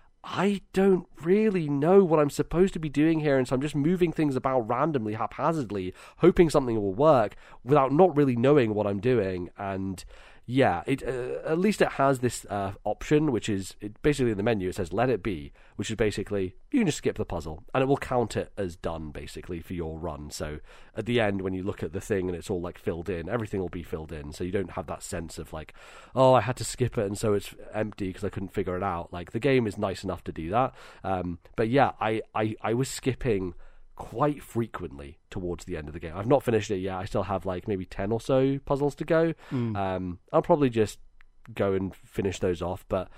I don't really know what I'm supposed to be doing here, and so I'm just moving things about randomly, haphazardly, hoping something will work without not really knowing what I'm doing. And yeah, at least it has this option, which is basically in the menu. It says "Let it be," which is basically you can just skip the puzzle, and it will count it as done basically for your run. So at the end, when you look at the thing and it's all like filled in, everything will be filled in. So you don't have that sense of like, oh, I had to skip it, and so it's empty because I couldn't figure it out. Like, the game is nice enough to do that. But yeah, I was skipping quite frequently towards the end of the game. I've not finished it yet. I still have like maybe 10 or so puzzles to go. I'll probably just go and finish those off, but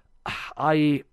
I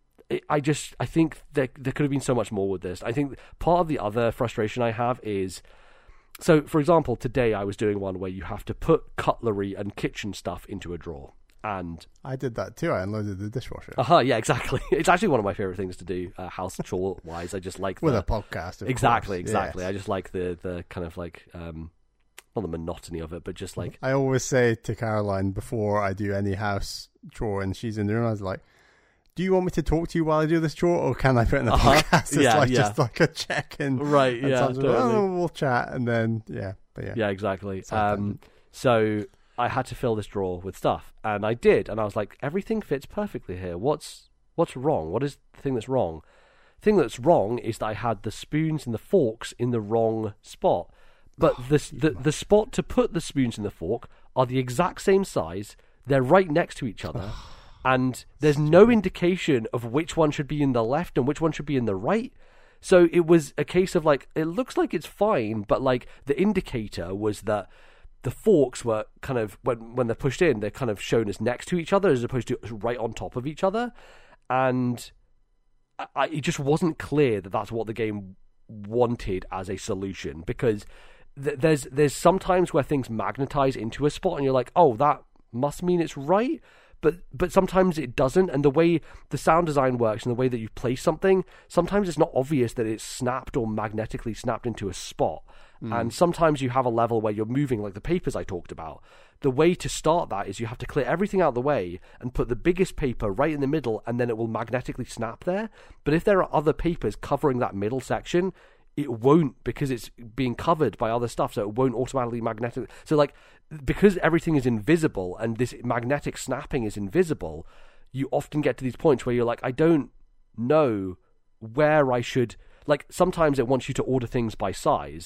think there could have been so much more with this. I think part of the other frustration I have is, so for example, today I was doing one where you have to put cutlery and kitchen stuff into a drawer. And I did that too. I unloaded the dishwasher. Yeah, exactly. It's actually one of my favorite things to do, house chore wise. I just like with a podcast. Exactly. Yes. I just like the kind of like not the monotony of it, but just like, I always say to Caroline before I do any house chore, and she's in the room, I was like, do you want me to talk to you while I do this chore, or can I put in a podcast? It's just like a check-in. Right, yeah. Totally. We'll chat, and then, Yeah, exactly. So I had to fill this drawer with stuff, and I did, and I was like, everything fits perfectly here. What's wrong? What is the thing that's wrong? The thing that's wrong is that I had the spoons and the forks in the wrong spot. But the spot to put the spoons and the fork are the exact same size. They're right next to each other. And there's no indication of which one should be in the left and which one should be in the right. So it was a case of like, it looks like it's fine, but like the indicator was that the forks were kind of, when they're pushed in, they're kind of shown as next to each other as opposed to right on top of each other. And it just wasn't clear that that's what the game wanted as a solution, because there's sometimes where things magnetize into a spot and you're like, oh, that must mean it's right. But sometimes it doesn't, and the way the sound design works and the way that you place something, sometimes it's not obvious that it's snapped or magnetically snapped into a spot. And sometimes you have a level where you're moving, like the papers I talked about. The way to start that is you have to clear everything out of the way and put the biggest paper right in the middle, and then it will magnetically snap there. But if there are other papers covering that middle section, it won't, because it's being covered by other stuff, so it won't automatically magnetic. So like, because everything is invisible and this magnetic snapping is invisible, you often get to these points where you're like, I don't know where I should, like, sometimes it wants you to order things by size,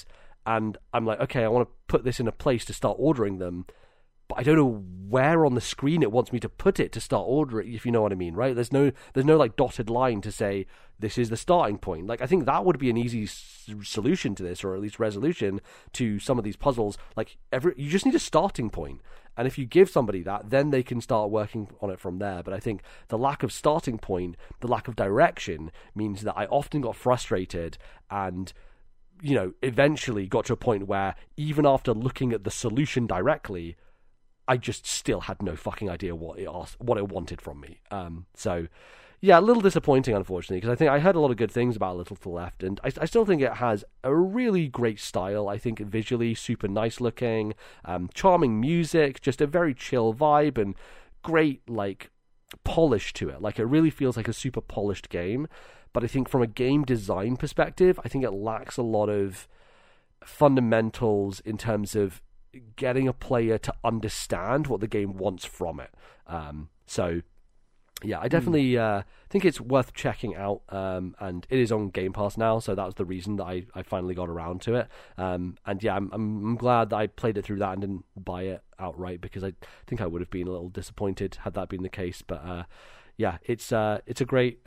and I'm like, okay, I want to put this in a place to start ordering them, but I don't know where on the screen it wants me to put it to start ordering, if you know what I mean, right? There's no like dotted line to say this is the starting point. Like, I think that would be an easy solution to this, or at least resolution to some of these puzzles. Like, you just need a starting point. And if you give somebody that, then they can start working on it from there. But I think the lack of starting point, the lack of direction, means that I often got frustrated and, you know, eventually got to a point where even after looking at the solution directly, I just still had no fucking idea what it wanted from me. So, yeah, a little disappointing, unfortunately, because I think I heard a lot of good things about Little to the Left, and I still think it has a really great style. I think visually super nice looking, charming music, just a very chill vibe, and great, like, polish to it. Like, it really feels like a super polished game. But I think from a game design perspective, I think it lacks a lot of fundamentals in terms of getting a player to understand what the game wants from it. So, yeah, I definitely think it's worth checking out, and it is on Game Pass now, so that was the reason that I finally got around to it. And yeah, I'm glad that I played it through that and didn't buy it outright, because I think I would have been a little disappointed had that been the case. But yeah, it's a great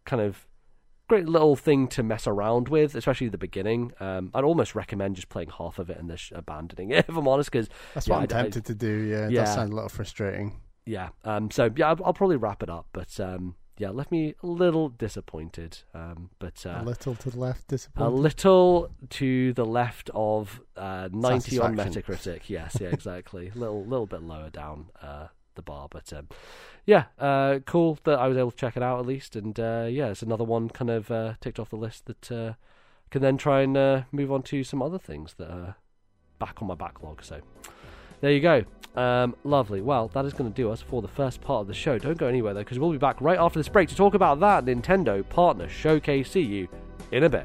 great little thing to mess around with, especially at the beginning. I'd almost recommend just playing half of it and then abandoning it, if I'm honest, because that's what I'm tempted to do. Yeah, it does sound a little frustrating. Yeah. So yeah, I'll probably wrap it up, but yeah, left me a little disappointed. But a little to the left disappointed. A little to the left of 90 on Metacritic. Yes, yeah, exactly. little bit lower down the bar, but yeah, cool that I was able to check it out at least, and yeah, it's another one kind of ticked off the list that can then try and move on to some other things that are back on my backlog. So there you go. Lovely. Well, that is going to do us for the first part of the show. Don't go anywhere though, because we'll be back right after this break to talk about that Nintendo Partner Showcase. See you in a bit.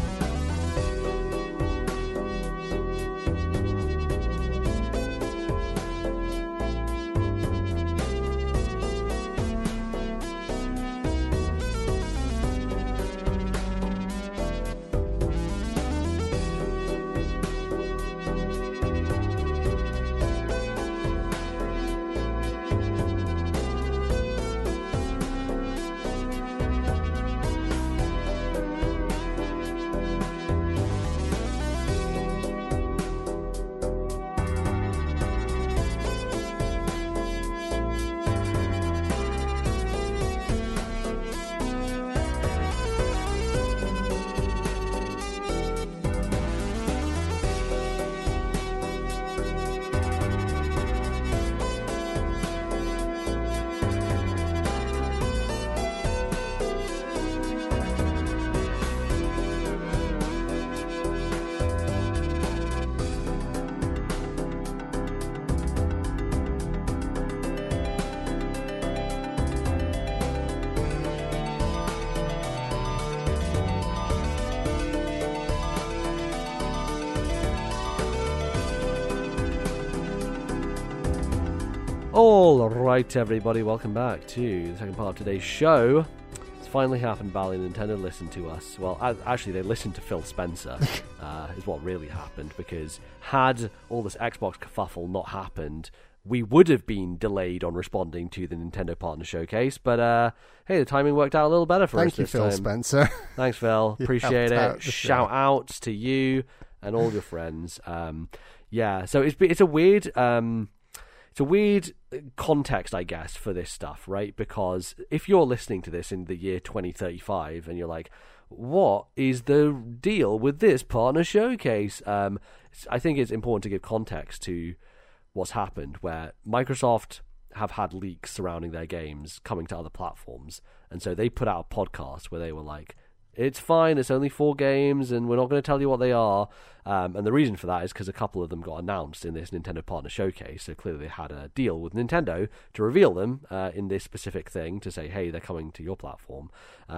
All right, everybody, welcome back to the second part of today's show. It's finally happened, Bally. Nintendo listened to us. Well, actually, they listened to Phil Spencer, is what really happened, because had all this Xbox kerfuffle not happened, we would have been delayed on responding to the Nintendo Partner Showcase, but hey, the timing worked out a little better for us this time. Thank you, Phil Spencer. Thanks, Phil. Appreciate it. Shout outs to you and all your friends. Yeah, so it's a weird... It's a weird context, I guess, for this stuff, right? Because if you're listening to this in the year 2035 and you're like, what is the deal with this partner showcase? I think it's important to give context to what's happened, where Microsoft have had leaks surrounding their games coming to other platforms. And so they put out a podcast where they were like, it's fine, it's only 4 games, and we're not going to tell you what they are. And the reason for that is because a couple of them got announced in this Nintendo Partner Showcase, so clearly they had a deal with Nintendo to reveal them in this specific thing, to say, hey, they're coming to your platform.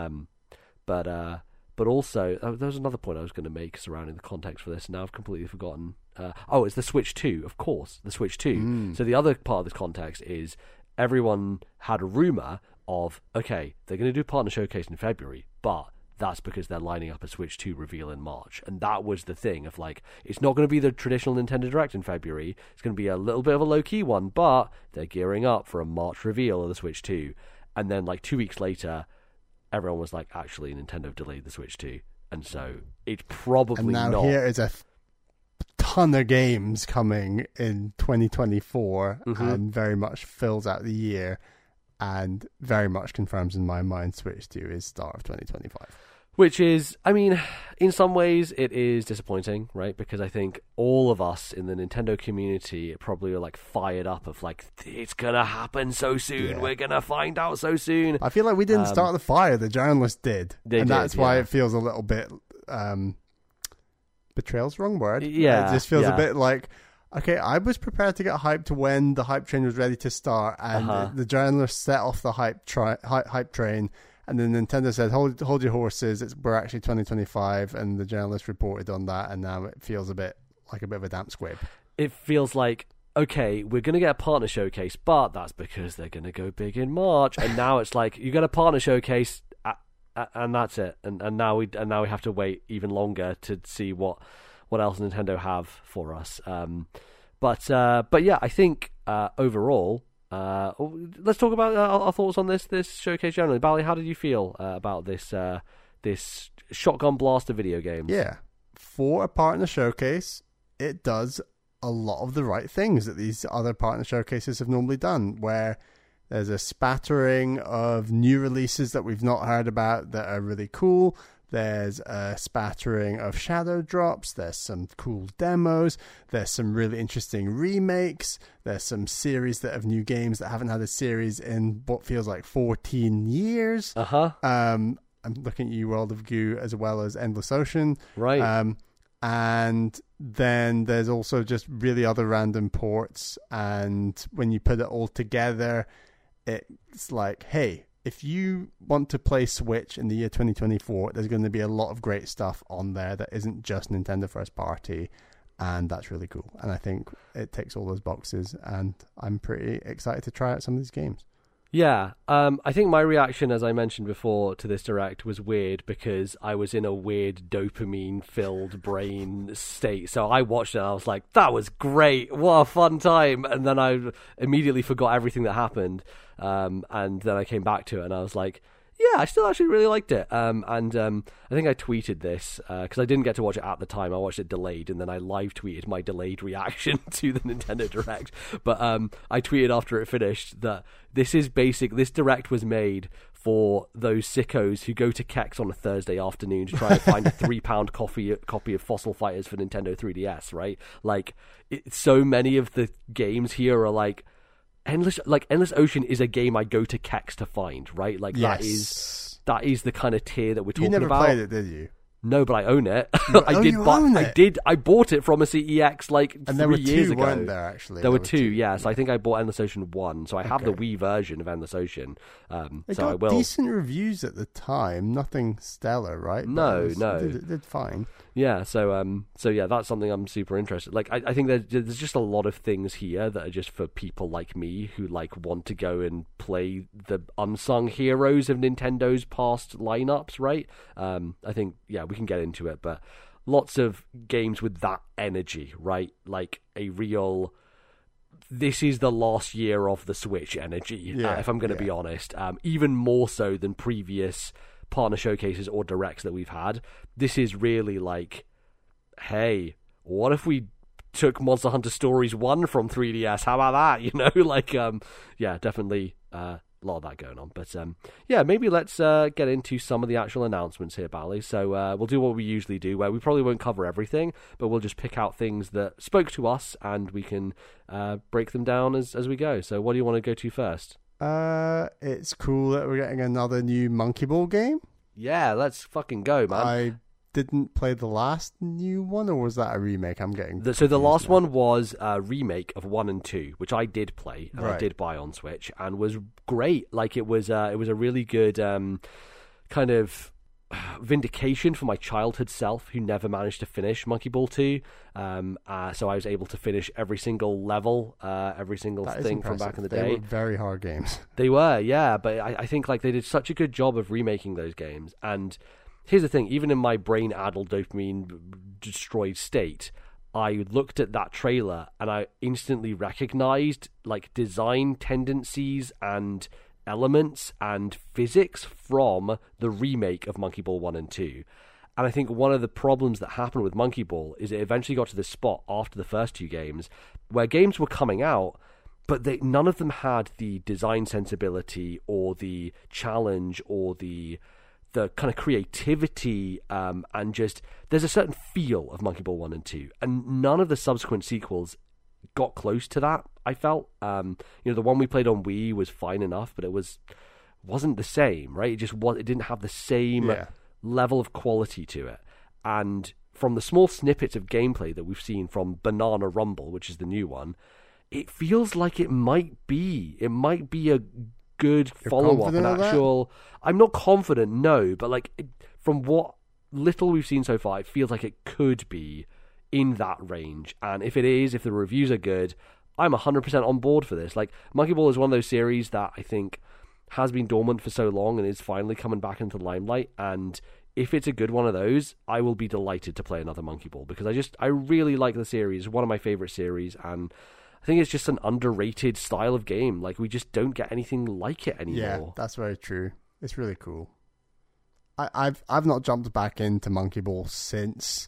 But also, there was another point I was going to make surrounding the context for this, and now I've completely forgotten. It's the Switch 2, of course, the Switch 2. So the other part of this context is everyone had a rumour of, okay, they're going to do Partner Showcase in February, but that's because they're lining up a Switch 2 reveal in March. And that was the thing of like, it's not going to be the traditional Nintendo Direct in February. It's going to be a little bit of a low-key one, but they're gearing up for a March reveal of the Switch 2. And then like 2 weeks later, everyone was like, actually, Nintendo delayed the Switch 2. And so it's probably not. And now here is a ton of games coming in 2024 and very much fills out the year and very much confirms in my mind Switch 2 is start of 2025. Which is, I mean, in some ways it is disappointing, right? Because I think all of us in the Nintendo community probably are like fired up of like, it's going to happen so soon. Yeah. We're going to find out so soon. I feel like we didn't start the fire. The journalists did. That's why it feels a little bit, betrayal's the wrong word. Yeah. It just feels a bit like, okay, I was prepared to get hyped when the hype train was ready to start, and the journalists set off the hype train, and then Nintendo said, hold your horses, we're actually 2025, and the journalists reported on that, and now it feels a bit like a bit of a damp squib. It feels like, okay, we're going to get a partner showcase, but that's because they're going to go big in March, and now it's like, you get a partner showcase, and that's it, and now we have to wait even longer to see what else Nintendo have for us. But yeah, I think overall, let's talk about our thoughts on this showcase generally. Bally, how did you feel about this shotgun blast of video games? Yeah, for a partner showcase, it does a lot of the right things that these other partner showcases have normally done, where there's a spattering of new releases that we've not heard about that are really cool. There's a spattering of shadow drops. There's some cool demos. There's some really interesting remakes. There's some series that have new games that haven't had a series in what feels like 14 years. I'm looking at you, World of Goo, as well as Endless Ocean. Right. And then there's also just really other random ports. And when you put it all together, it's like, hey, if you want to play Switch in the year 2024, there's going to be a lot of great stuff on there that isn't just Nintendo first party, and that's really cool. And I think it ticks all those boxes, and I'm pretty excited to try out some of these games. Yeah, I think my reaction, as I mentioned before, to this Direct was weird because I was in a weird dopamine-filled brain state. So I watched it and I was like, that was great, what a fun time. And then I immediately forgot everything that happened. And then I came back to it and I was like, yeah, I still actually really liked it. I think I tweeted this because I didn't get to watch it at the time. I watched it delayed, and then I live tweeted my delayed reaction to the Nintendo Direct. But I tweeted after it finished that this Direct was made for those sickos who go to Kex on a Thursday afternoon to try and find a £3 copy of Fossil Fighters for Nintendo 3DS, right? Like, so many of the games here are like, Endless Ocean is a game I go to Kex to find, right? Like, yes. that is the kind of tier that we're talking about. You never played it, did you? No, but I own it. I bought it from a CEX like 3 years ago. Weren't there, actually? There were two, yeah. So I think I bought Endless Ocean 1. So I have the Wii version of Endless Ocean. It got decent reviews at the time. Nothing stellar, right? No. It did fine. Yeah, so yeah, that's something I'm super interested. Like, I think there's just a lot of things here that are just for people like me who like want to go and play the unsung heroes of Nintendo's past lineups, right? I think, yeah, we can get into it, but lots of games with that energy, right? Like a real, this is the last year of the Switch energy, if I'm going to be honest. Even more so than previous partner showcases or directs that we've had. This is really like, hey, what if we took Monster Hunter Stories 1 from 3DS? How about that? You know, like, yeah, definitely a lot of that going on. But yeah, maybe let's get into some of the actual announcements here, Bally. So we'll do what we usually do, where we probably won't cover everything, but we'll just pick out things that spoke to us, and we can break them down as we go. So what do you want to go to first? It's cool that we're getting another new Monkey Ball game. Yeah, let's fucking go, man. I didn't play the last new one, or was that a remake? I'm getting so the last one was a remake of 1 and 2, which I did play and I did buy on Switch, and was great. Like, it was a really good kind of vindication for my childhood self who never managed to finish Monkey Ball 2. So I was able to finish every single level, every single thing from back in the day. They were very hard games. They were, yeah, but I think like they did such a good job of remaking those games, and here's the thing, even in my brain-addled, dopamine-destroyed state, I looked at that trailer and I instantly recognized like design tendencies and elements and physics from the remake of Monkey Ball 1 and 2. And I think one of the problems that happened with Monkey Ball is it eventually got to this spot after the first two games where games were coming out, but none of them had the design sensibility or the challenge or the kind of creativity, and just there's a certain feel of Monkey Ball 1 and 2, and none of the subsequent sequels got close to that, I felt. The one we played on Wii was fine enough, but it wasn't the same, right? It didn't have the same level of quality to it. And from the small snippets of gameplay that we've seen from Banana Rumble, which is the new one, it feels like it might be a good follow-up. I'm not confident, no, but like from what little we've seen so far, it feels like it could be in that range. And if the reviews are good, I'm 100% on board for this. Like, Monkey Ball is one of those series that I think has been dormant for so long and is finally coming back into the limelight. And if it's a good one of those, I will be delighted to play another Monkey Ball, because I really like the series. One of my favorite series, and I think it's just an underrated style of game. Like, we just don't get anything like it anymore. Yeah, that's very true. It's really cool. I've not jumped back into Monkey Ball since...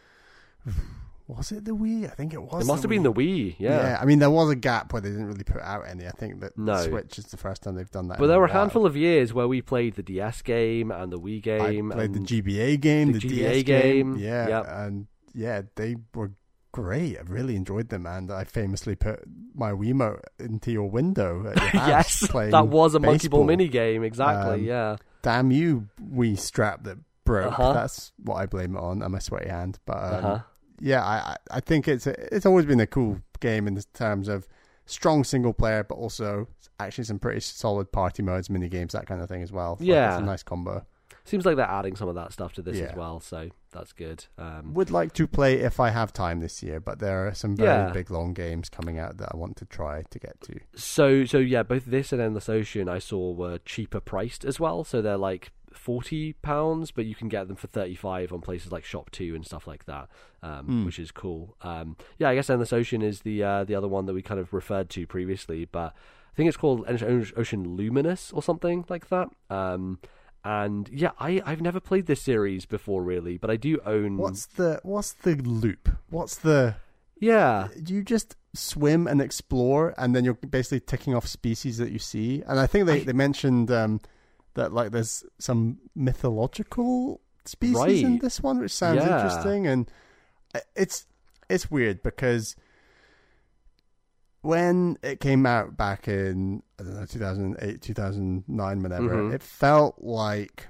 Was it the Wii? I think it was. It must have been the Wii, yeah. Yeah, I mean, there was a gap where they didn't really put out any. I think that Switch is the first time they've done that. But there were a handful of years where we played the DS game and the Wii game. I played the GBA game, the DS game. Yeah, yep. And yeah, they were great. I really enjoyed them, and I famously put my Wiimote into your window at your house. Yes, that was a Monkey Ball mini game, exactly, yeah. Damn you, Wii strap that broke. That's what I blame it on, and my sweaty hand. But yeah, I think it's always been a cool game in terms of strong single player, but also actually some pretty solid party modes, mini games, that kind of thing as well. Yeah, it's a nice combo. Seems like they're adding some of that stuff to this as well, so that's good. Would like to play if I have time this year, but there are some very big long games coming out that I want to try to get to. So yeah, both this and Endless Ocean I saw were cheaper priced as well, so they're like £40, but you can get them for $35 on places like Shop2 and stuff like that, which is cool. Yeah, I guess Endless Ocean is the other one that we kind of referred to previously, but I think it's called Endless Ocean Luminous or something like that. And yeah, I've never played this series before really, but I do own... What's the loop? Yeah. Do you just swim and explore, and then you're basically ticking off species that you see? And I think they mentioned that like there's some mythological species in this one, which sounds interesting. And it's weird because when it came out back in, I don't know, 2008, 2009, whenever, it felt like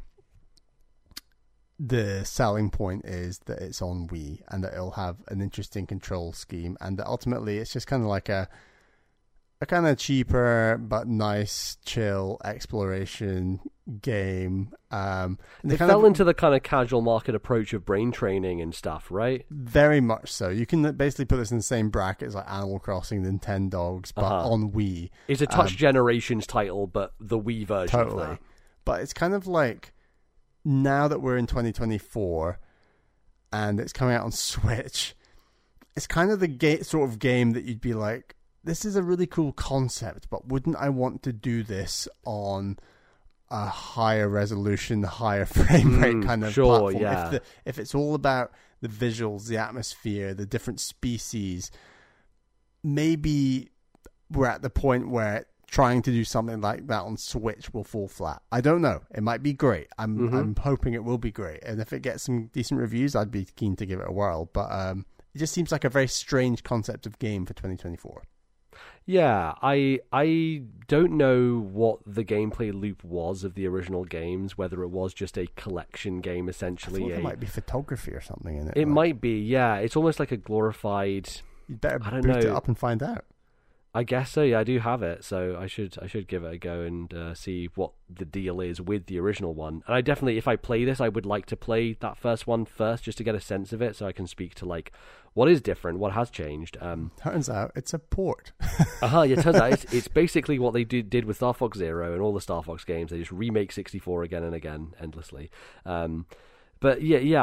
the selling point is that it's on Wii and that it'll have an interesting control scheme, and that ultimately it's just kind of like a kind of cheaper but nice, chill exploration game. They fell into the kind of casual market approach of brain training and stuff, right? Very much so. You can basically put this in the same bracket as like Animal Crossing, Nintendogs, but on Wii. It's a Touch Generations title, but the Wii version. Totally. Of that. But it's kind of like, now that we're in 2024 and it's coming out on Switch, it's kind of the sort of game that you'd be like, this is a really cool concept, but wouldn't I want to do this on a higher resolution, higher frame rate kind of platform? Yeah. If it's all about the visuals, the atmosphere, the different species, maybe we're at the point where trying to do something like that on Switch will fall flat. I don't know. It might be great. I'm hoping it will be great. And if it gets some decent reviews, I'd be keen to give it a whirl. But it just seems like a very strange concept of game for 2024. Yeah, I don't know what the gameplay loop was of the original games, whether it was just a collection game, essentially. I thought there might be photography or something in it. It might be, yeah. It's almost like a glorified... You'd better boot it up and find out. I guess so, yeah, I do have it, so I should give it a go and see what the deal is with the original one. And I definitely, if I play this, I would like to play that first one first, just to get a sense of it, so I can speak to, like, what is different, what has changed. Turns out it's a port. Yeah, it turns out it's basically what they did with Star Fox Zero and all the Star Fox games. They just remake 64 again and again, endlessly. But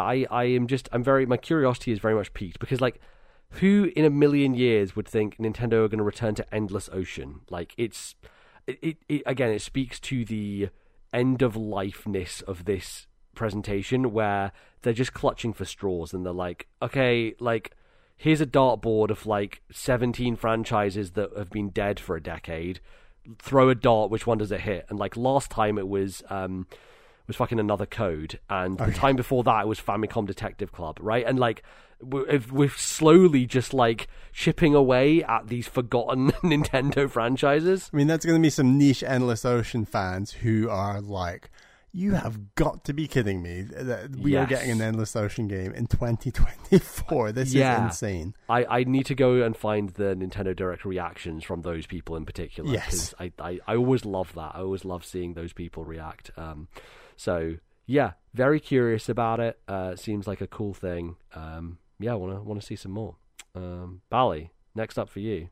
my curiosity is very much piqued because like, who in a million years would think Nintendo are going to return to Endless Ocean? Like, it again, it speaks to the end of lifeness of this presentation where they're just clutching for straws and they're like, okay, like, here's a dartboard of like 17 franchises that have been dead for a decade. Throw a dart, which one does it hit? And like last time it was fucking Another Code, and the time before that it was Famicom Detective Club, right? And like we're slowly just like chipping away at these forgotten Nintendo franchises. I mean, that's going to be some niche Endless Ocean fans who are like, you have got to be kidding me that we are getting an Endless Ocean game in 2024. This is insane. I need to go and find the Nintendo Direct reactions from those people in particular. Yes. I always love that. I always love seeing those people react. So, yeah, very curious about it. Seems like a cool thing. I want to see some more. Bally, next up for you.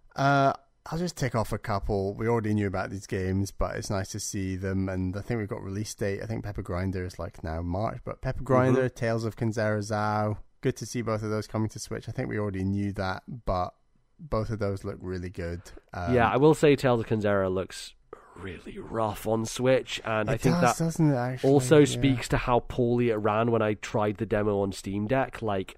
I'll just tick off a couple. We already knew about these games, but it's nice to see them. And I think we've got release date. I think Pepper Grinder is like now March, but Pepper Grinder, Tales of Kanzara-Zao. Good to see both of those coming to Switch. I think we already knew that, but both of those look really good. I will say Tales of Kanzara looks really rough on Switch, and I think that doesn't it, actually? Also speaks to how poorly it ran when I tried the demo on Steam Deck. Like,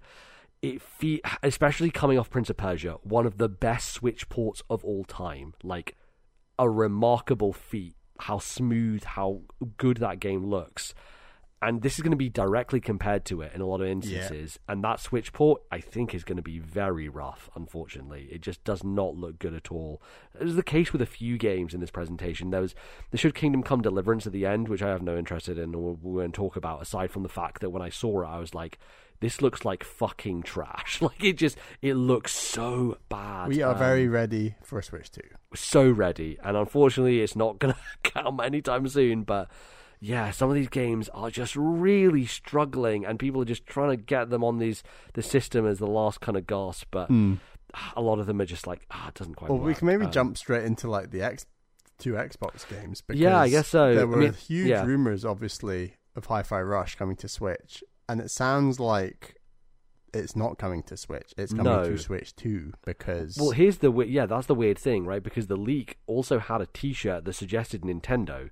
especially coming off Prince of Persia, one of the best Switch ports of all time. Like, a remarkable feat, how smooth, how good that game looks. And this is going to be directly compared to it in a lot of instances. Yeah. And that Switch port, I think, is going to be very rough, unfortunately. It just does not look good at all. It was the case with a few games in this presentation. There Should Kingdom Come Deliverance at the end, which I have no interest in or we won't talk about, aside from the fact that when I saw it, I was like, this looks like fucking trash. Like, it looks so bad. We are very ready for Switch 2. So ready. And unfortunately, it's not going to come anytime soon, but... yeah, some of these games are just really struggling, and people are just trying to get them on the system as the last kind of gasp. But a lot of them are just like, it doesn't quite work. Well, we can maybe jump straight into like the two Xbox games. Because I guess so. There were huge rumors, obviously, of Hi-Fi Rush coming to Switch, and it sounds like it's not coming to Switch. It's coming to Switch 2 because... well, here's that's the weird thing, right? Because the leak also had a T-shirt that suggested Nintendo.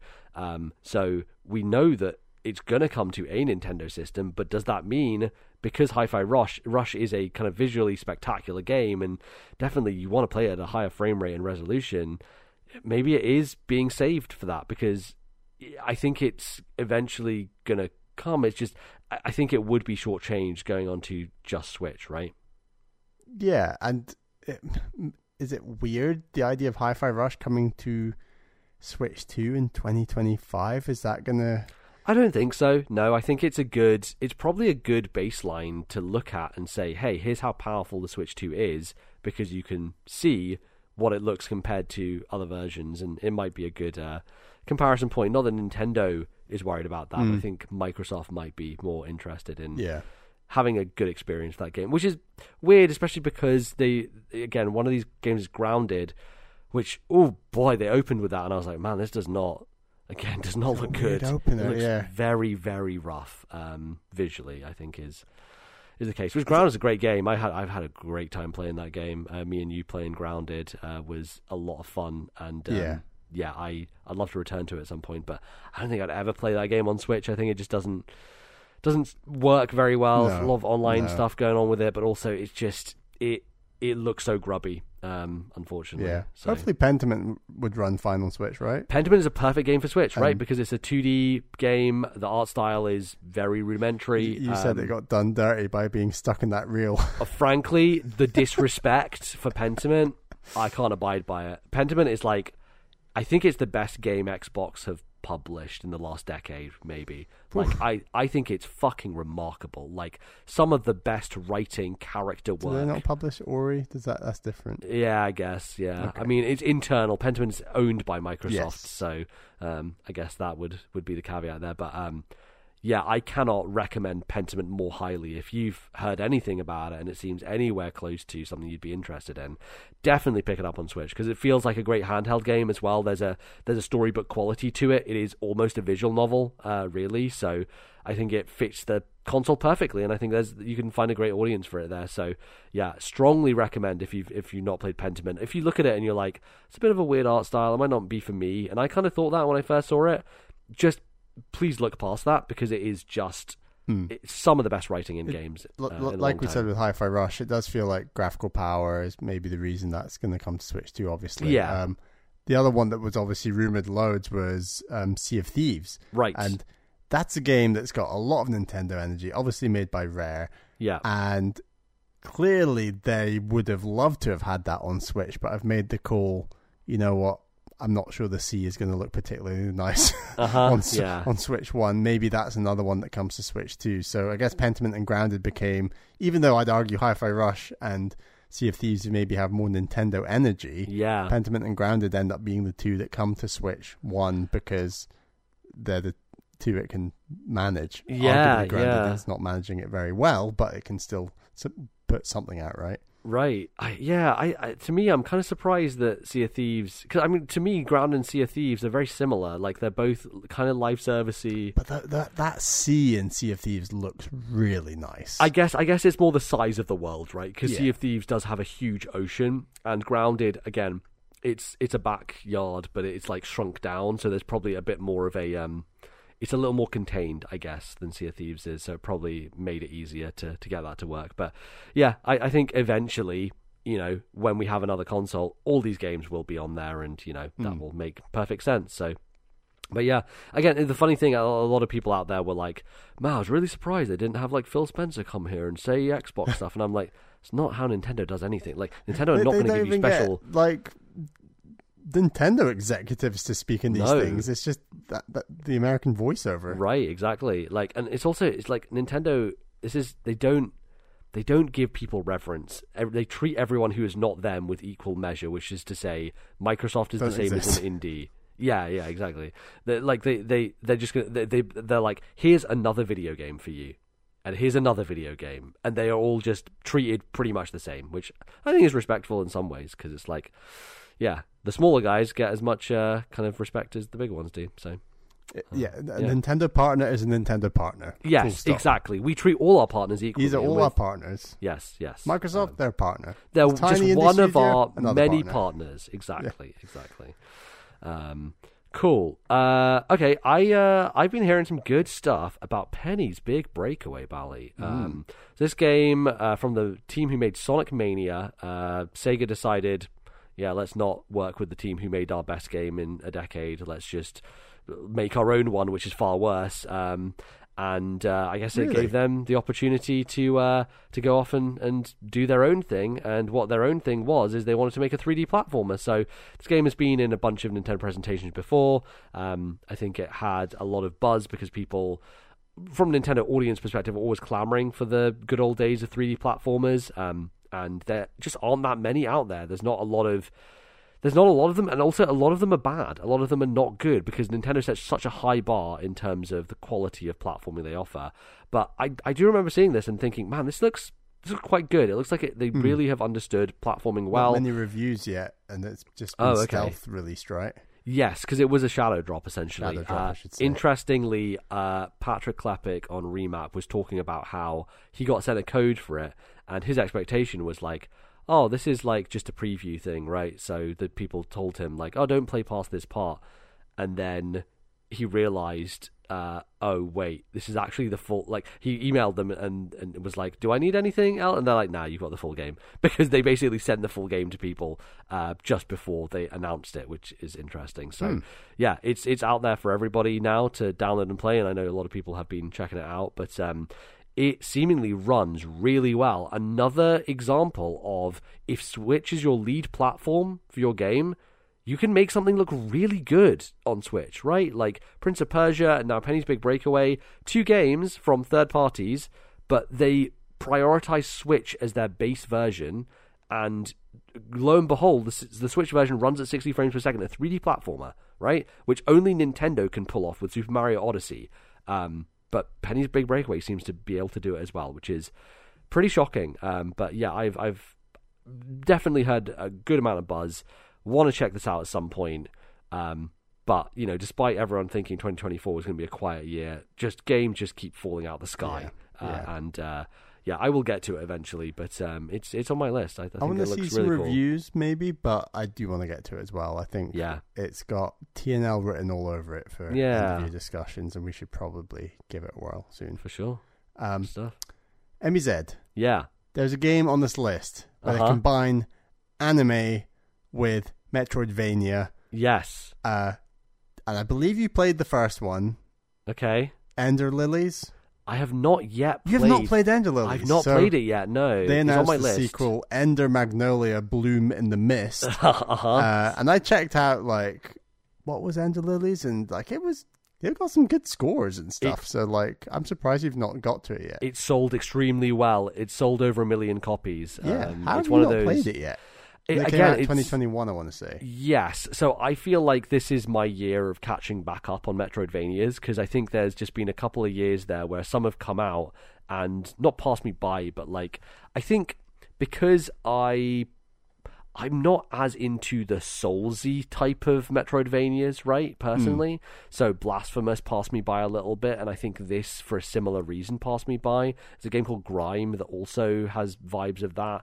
So we know that it's going to come to a Nintendo system, but does that mean, because Hi-Fi Rush is a kind of visually spectacular game, and definitely you want to play it at a higher frame rate and resolution, maybe it is being saved for that, because I think it's eventually going to come. It's just, I think it would be shortchanged going on to just Switch, right? Yeah, and is it weird, the idea of Hi-Fi Rush coming to Switch 2 in 2025? Is that gonna... I don't think so. No, I think it's probably a good baseline to look at and say, hey, here's how powerful the Switch 2 is, because you can see what it looks compared to other versions, and it might be a good comparison point. Not that Nintendo is worried about that. I think Microsoft might be more interested in having a good experience with that game, which is weird, especially because one of these games is Grounded, which, oh boy, they opened with that, and I was like, man, this does not look good. Opener, it looks very, very rough visually, I think is the case. Which Grounded is a great game. I've had a great time playing that game. Me and you playing Grounded was a lot of fun, and I'd love to return to it at some point, but I don't think I'd ever play that game on Switch. I think it just doesn't work very well. There's a lot of online stuff going on with it, but also it's just it looks so grubby. Unfortunately. Yeah. So. Hopefully Pentiment would run fine on Switch, right? Pentiment is a perfect game for Switch, right? Because it's a 2D game. The art style is very rudimentary. You said it got done dirty by being stuck in that reel. Frankly, the disrespect for Pentiment, I can't abide by it. Pentiment is like, I think it's the best game Xbox have published in the last decade, maybe. Like, I think it's fucking remarkable. Like, some of the best writing, character work. Do they not publish Ori? That's different. Yeah, I guess, yeah. Okay. I mean, it's internal. Pentiment's owned by Microsoft, so I guess that would be the caveat there. But yeah, I cannot recommend Pentiment more highly. If you've heard anything about it and it seems anywhere close to something you'd be interested in, definitely pick it up on Switch, because it feels like a great handheld game as well. There's a storybook quality to it. It is almost a visual novel, really. So I think it fits the console perfectly, and I think you can find a great audience for it there. So yeah, strongly recommend if you've not played Pentiment. If you look at it and you're like, it's a bit of a weird art style, it might not be for me, and I kind of thought that when I first saw it, just please look past that, because it is just it's some of the best writing in games. Like we said with Hi-Fi Rush, it does feel like graphical power is maybe the reason that's going to come to Switch too, obviously. Yeah. The other one that was obviously rumored loads was Sea of Thieves. Right. And that's a game that's got a lot of Nintendo energy, obviously made by Rare. Yeah. And clearly they would have loved to have had that on Switch, but I've made the call, you know what, I'm not sure the sea is going to look particularly nice on Switch 1. Maybe that's another one that comes to Switch 2. So I guess Pentiment and Grounded became, even though I'd argue Hi-Fi Rush and Sea of Thieves maybe have more Nintendo energy, Pentiment and Grounded end up being the two that come to Switch 1 because they're the two it can manage. Arguably Grounded, it's not managing it very well, but it can still put something out, right? Right. To me, I'm kind of surprised that Sea of Thieves, because I mean, to me, Grounded and Sea of Thieves are very similar. Like, they're both kind of live servicey. But that sea in Sea of Thieves looks really nice. I guess it's more the size of the world, right? Because Sea of Thieves does have a huge ocean, and Grounded, again, it's a backyard, but it's like shrunk down, so there's probably a bit more of a it's a little more contained, I guess, than Sea of Thieves is, so it probably made it easier to get that to work. But yeah, I think eventually, you know, when we have another console, all these games will be on there, and, you know, that will make perfect sense. So, but yeah, again, the funny thing, a lot of people out there were like, man, I was really surprised they didn't have, like, Phil Spencer come here and say Xbox stuff, and I'm like, it's not how Nintendo does anything. Like, Nintendo are not going to give you special... Nintendo executives to speak in these things. It's just that the American voiceover, right? Exactly. Like, and it's like Nintendo. They don't give people reverence. They treat everyone who is not them with equal measure, which is to say, Microsoft is the same as an indie. Yeah, exactly. They're just gonna they're like, here's another video game for you, and here's another video game, and they are all just treated pretty much the same, which I think is respectful in some ways, because it's like, yeah, the smaller guys get as much kind of respect as the bigger ones do. So, a Nintendo partner is a Nintendo partner. Yes, exactly. We treat all our partners equally. These are all our partners. Yes. Microsoft, their partner. They're just one of our many partners. Exactly. Cool. Okay, I've been hearing some good stuff about Penny's Big Breakaway, Bally. This game from the team who made Sonic Mania, Sega decided, let's not work with the team who made our best game in a decade. Let's just make our own one, which is far worse. And I guess it gave them the opportunity to go off and do their own thing. And what their own thing was is they wanted to make a 3D platformer. So this game has been in a bunch of Nintendo presentations before. I think it had a lot of buzz because people, from Nintendo audience perspective, are always clamoring for the good old days of 3D platformers. And there just aren't that many out there. There's not a lot of them, and also a lot of them are bad. A lot of them are not good because Nintendo sets such a high bar in terms of the quality of platforming they offer. But I do remember seeing this and thinking, man, this looks quite good. It looks like they really have understood platforming well. Not many reviews yet, and it's just been stealth released, right? Yes, because it was a shadow drop, essentially. Shadow drop, I should say. Interestingly, Patrick Klepek on Remap was talking about how he got sent a code for it, and his expectation was like, oh, this is like just a preview thing, right? So the people told him like, oh, don't play past this part. And then he realized, oh, wait, this is actually the full, like, he emailed them and was like, do I need anything else? And they're like, nah, you've got the full game. Because they basically sent the full game to people just before they announced it, which is interesting. So, yeah, it's out there for everybody now to download and play, and I know a lot of people have been checking it out, but it seemingly runs really well. Another example of if Switch is your lead platform for your game, you can make something look really good on Switch, right? Like Prince of Persia and now Penny's Big Breakaway, 2 games from third parties, but they prioritize Switch as their base version, and lo and behold, the Switch version runs at 60 frames per second, a 3D platformer, right? Which only Nintendo can pull off with Super Mario Odyssey. but Penny's Big Breakaway seems to be able to do it as well, which is pretty shocking. But yeah, I've definitely had a good amount of buzz. Want to check this out at some point. But, despite everyone thinking 2024 was going to be a quiet year, games just keep falling out the sky. Yeah. I will get to it eventually, but it's on my list. I think want to see some really reviews, maybe, but I do want to get to it as well. I think it's got TNL written all over it for interview discussions, and we should probably give it a whirl soon. For sure. Stuff. MEZ. Yeah. There's a game on this list where they combine anime with Metroidvania. Yes. And I believe you played the first one. Okay. Ender Lilies. I have not yet played. You have not played Ender Lilies? I've not played it yet, no. They announced on my list. Sequel, Ender Magnolia Bloom in the Mist. And I checked out, what was Ender Lilies? And, it got some good scores and stuff. I'm surprised you've not got to it yet. It sold extremely well. It sold over 1 million copies. Yeah, how have you not played it yet? It came out in 2021, I want to say. Yes. So I feel like this is my year of catching back up on Metroidvanias, because I think there's just been a couple of years there where some have come out and not passed me by, but I think because I'm not as into the Soulsy type of Metroidvanias, right, personally. So Blasphemous passed me by a little bit, and I think this, for a similar reason, passed me by. There's a game called Grime that also has vibes of that.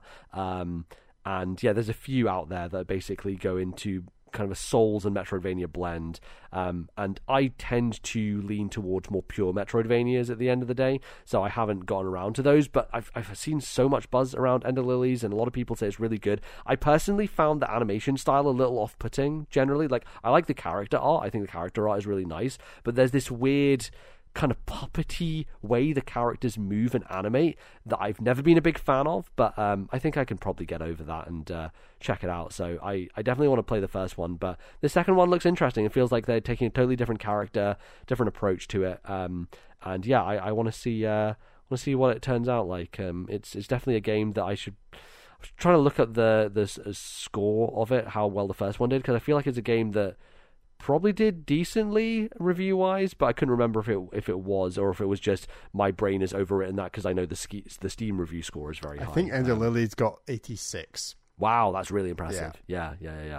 And yeah, there's a few out there that basically go into kind of a Souls and Metroidvania blend. And I tend to lean towards more pure Metroidvanias at the end of the day, so I haven't gotten around to those. But I've seen so much buzz around Ender Lilies, and a lot of people say it's really good. I personally found the animation style a little off-putting, generally. I like the character art. I think the character art is really nice, but there's this weird kind of puppety way the characters move and animate that I've never been a big fan of, but I think I can probably get over that and check it out. So I definitely want to play the first one, but the second one looks interesting. It feels like they're taking a totally different character, different approach to it, and yeah, I want to see what it turns out like. It's definitely a game that I was trying to look at the score of it, how well the first one did, because I feel like it's a game that probably did decently review-wise, but I couldn't remember if it was, or if it was just my brain has overwritten that because I know the Steam review score is very high. I think Ender Lilies got 86. Wow, that's really impressive. Yeah.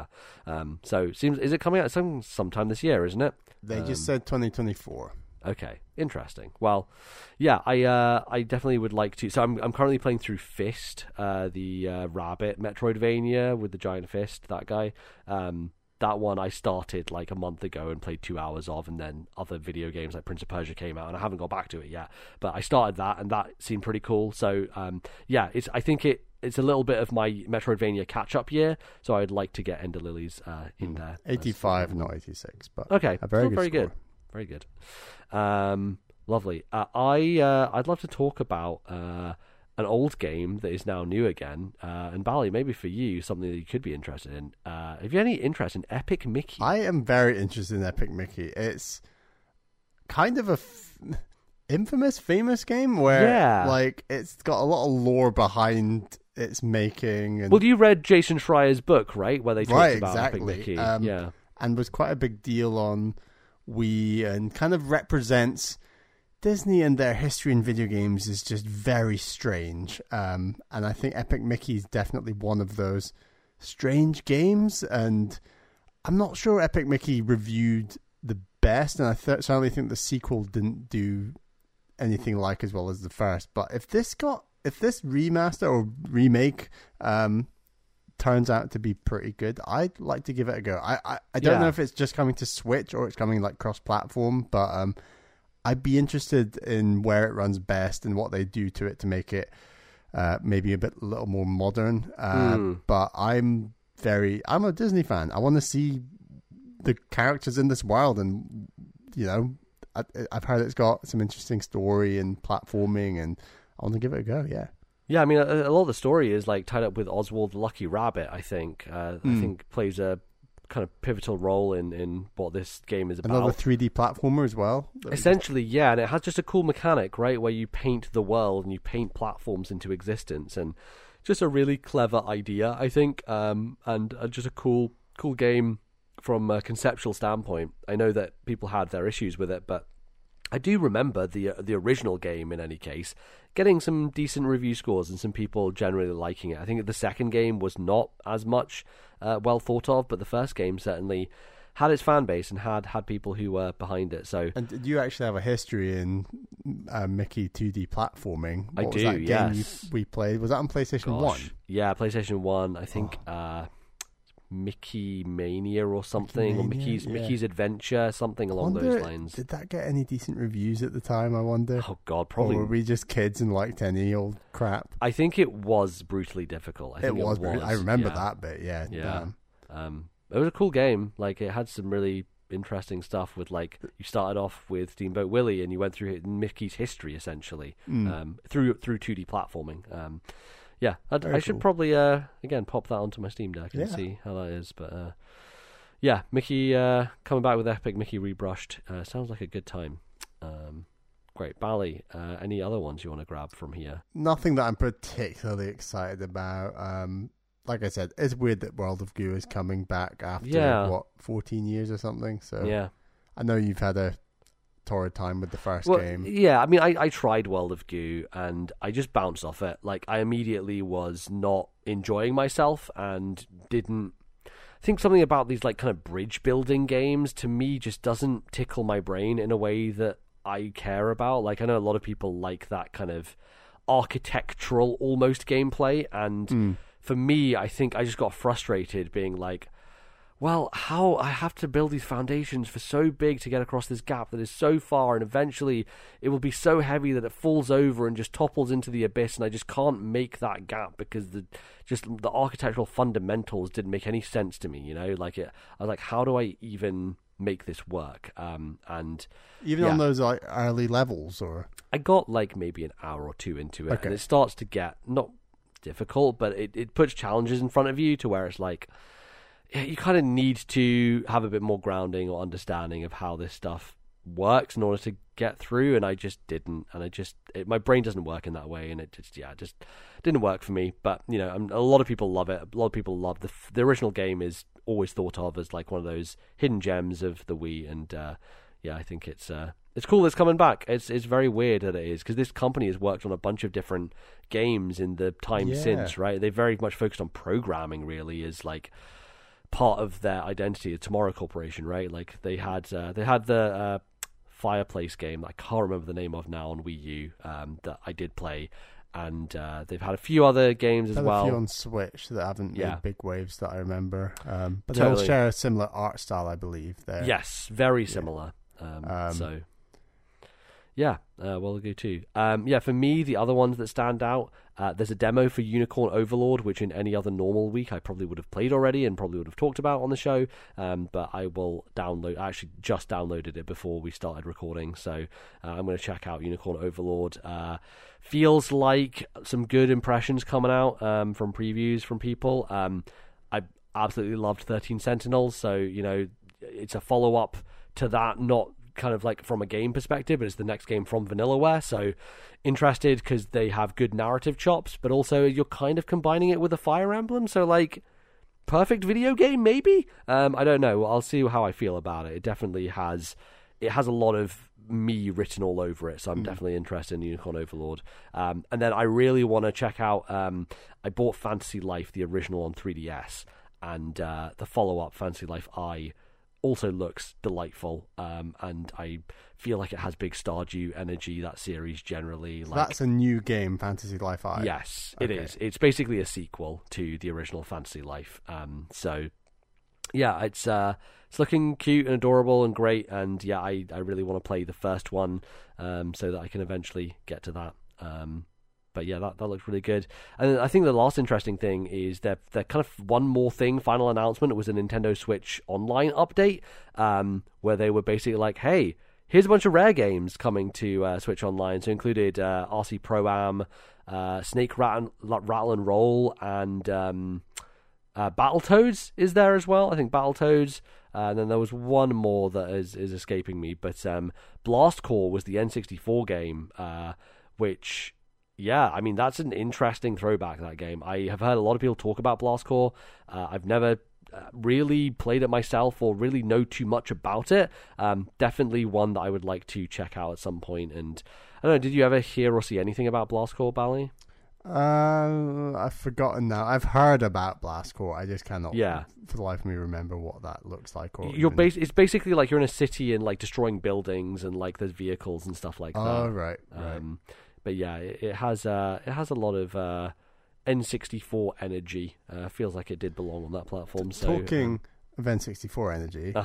So is it coming out sometime this year, isn't it? They just said 2024. Okay, interesting. Well, yeah, I definitely would like to. So I'm currently playing through Fist, the rabbit Metroidvania with the giant fist. That guy. That one I started a month ago and played 2 hours of, and then other video games like Prince of Persia came out, and I haven't got back to it yet. But I started that, and that seemed pretty cool. So yeah, I think it's a little bit of my Metroidvania catch-up year. So I'd like to get Ender Lilies in there. 85, not 86, but okay, a very good very score. good, very good. Lovely. I'd love to talk about an old game that is now new again, and Bally, maybe for you, something that you could be interested in. Have you any interest in Epic Mickey? I am very interested in Epic Mickey. It's kind of a famous game where it's got a lot of lore behind its making. And well, you read Jason Schreier's book, right, where they talked about exactly. Epic Mickey, and was quite a big deal on Wii, and kind of represents Disney and their history in video games is just very strange. And I think Epic Mickey is definitely one of those strange games. And I'm not sure Epic Mickey reviewed the best. And I certainly think the sequel didn't do anything as well as the first. But if this remaster or remake turns out to be pretty good, I'd like to give it a go. I don't know if it's just coming to Switch or it's coming cross-platform, but I'd be interested in where it runs best and what they do to it to make it maybe a little more modern. But I'm a Disney fan. I want to see the characters in this world, and I've heard it's got some interesting story and platforming, and I want to give it a go. Yeah, I mean, a lot of the story is tied up with Oswald the Lucky Rabbit. I think I think plays a kind of pivotal role in what this game is about. Another 3D platformer as well. Essentially, yeah, and it has just a cool mechanic, right, where you paint the world and you paint platforms into existence, and just a really clever idea, I think, and just a cool game from a conceptual standpoint. I know that people had their issues with it, but I do remember the original game, in any case, getting some decent review scores and some people generally liking it. I think the second game was not as much well thought of, but the first game certainly had its fan base and had people who were behind it. So, and did you actually have a history in Mickey 2D platforming? I do, that game yes. we played? Was that on PlayStation 1? Yeah, PlayStation 1. I think Mickey Mania or something, or Mickey's Adventure, something along those lines. Did that get any decent reviews at the time, I wonder? Oh, God, probably. Or were we just kids and liked any old crap? I think it was brutally difficult. I think it was. I remember that bit, yeah. Yeah. It was a cool game. Like, it had some really interesting stuff with, like, you started off with Steamboat Willie and you went through Mickey's history, essentially, through 2D platforming. Yeah, I should probably, again, pop that onto my Steam Deck and see how that is. But, yeah, Mickey coming back with Epic Mickey Rebrushed. Sounds like a good time. Great. Bally, any other ones you want to grab from here? Nothing that I'm particularly excited about. Like I said, it's weird that World of Goo is coming back after, 14 years or something? So yeah. I know you've had a torrid time with the first game. Yeah, I mean, I tried World of Goo and I just bounced off it. Like, I immediately was not enjoying myself and didn't think something about these, like, kind of bridge building games to me just doesn't tickle my brain in a way that I care about. Like, I know a lot of people like that kind of architectural almost gameplay, and for me, I think I just got frustrated being like, well, how I have to build these foundations for so big to get across this gap that is so far, and eventually it will be so heavy that it falls over and just topples into the abyss, and I just can't make that gap because the architectural fundamentals didn't make any sense to me, you know? Like, I was like, how do I even make this work? And even on those, like, early levels, or I got like maybe an hour or two into it, and it starts to get not difficult, but it puts challenges in front of you to where it's like, you kind of need to have a bit more grounding or understanding of how this stuff works in order to get through, and I just didn't, and my brain doesn't work in that way, and it just didn't work for me. But, you know, a lot of people love it. A lot of people love the original game is always thought of as like one of those hidden gems of the Wii, and I think it's cool it's coming back. It's very weird that it is, because this company has worked on a bunch of different games in the time since, right? They very much focused on programming, really, as like part of their identity, the Tomorrow Corporation, right? Like, they had the Fireplace game that I can't remember the name of now on Wii U, that I did play, and they've had a few other games as well. A few on Switch that haven't made big waves that I remember, but totally. They all share a similar art style, I believe. There, yes, very similar. So, yeah, World of Goo 2. For me, the other ones that stand out, there's a demo for Unicorn Overlord, which in any other normal week I probably would have played already and probably would have talked about on the show, but I will download. I actually just downloaded it before we started recording, so I'm going to check out Unicorn Overlord. Feels like some good impressions coming out from previews from people. I absolutely loved 13 Sentinels, so, you know, it's a follow-up to that, not kind of like from a game perspective, but it's the next game from Vanillaware, so interested because they have good narrative chops, but also you're kind of combining it with a Fire Emblem, so like perfect video game maybe. I don't know, I'll see how I feel about it. It definitely has a lot of me written all over it, so I'm definitely interested in Unicorn Overlord. And then I really want to check out, I bought Fantasy Life, the original, on 3DS, and the follow-up, Fantasy Life I, also looks delightful, and I feel like it has big Stardew energy, that series generally. So that's a new game, Fantasy Life I? Yes, it is. It's basically a sequel to the original Fantasy Life. So, yeah, it's looking cute and adorable and great, and yeah, I really want to play the first one so that I can eventually get to that. But yeah, that looks really good. And I think the last interesting thing is they're kind of one more thing, final announcement. It was a Nintendo Switch Online update, where they were basically like, hey, here's a bunch of Rare games coming to Switch Online. So included RC Pro-Am, Snake Rattle and Roll, and Battletoads is there as well. I think Battletoads. And then there was one more that is escaping me. But Blast Corps was the N64 game, which... yeah, I mean, that's an interesting throwback, that game. I have heard a lot of people talk about Blast Corps. I've never really played it myself or really know too much about it. Definitely one that I would like to check out at some point. And I don't know, did you ever hear or see anything about Blast Corps, Bally? I've forgotten now. I've heard about Blast Corps. I just cannot, for the life of me, remember what that looks like. Or it's basically like you're in a city and like destroying buildings and like there's vehicles and stuff like that. Oh, right. But yeah, it has a lot of N64 energy. Feels like it did belong on that platform. Talking of N64 energy,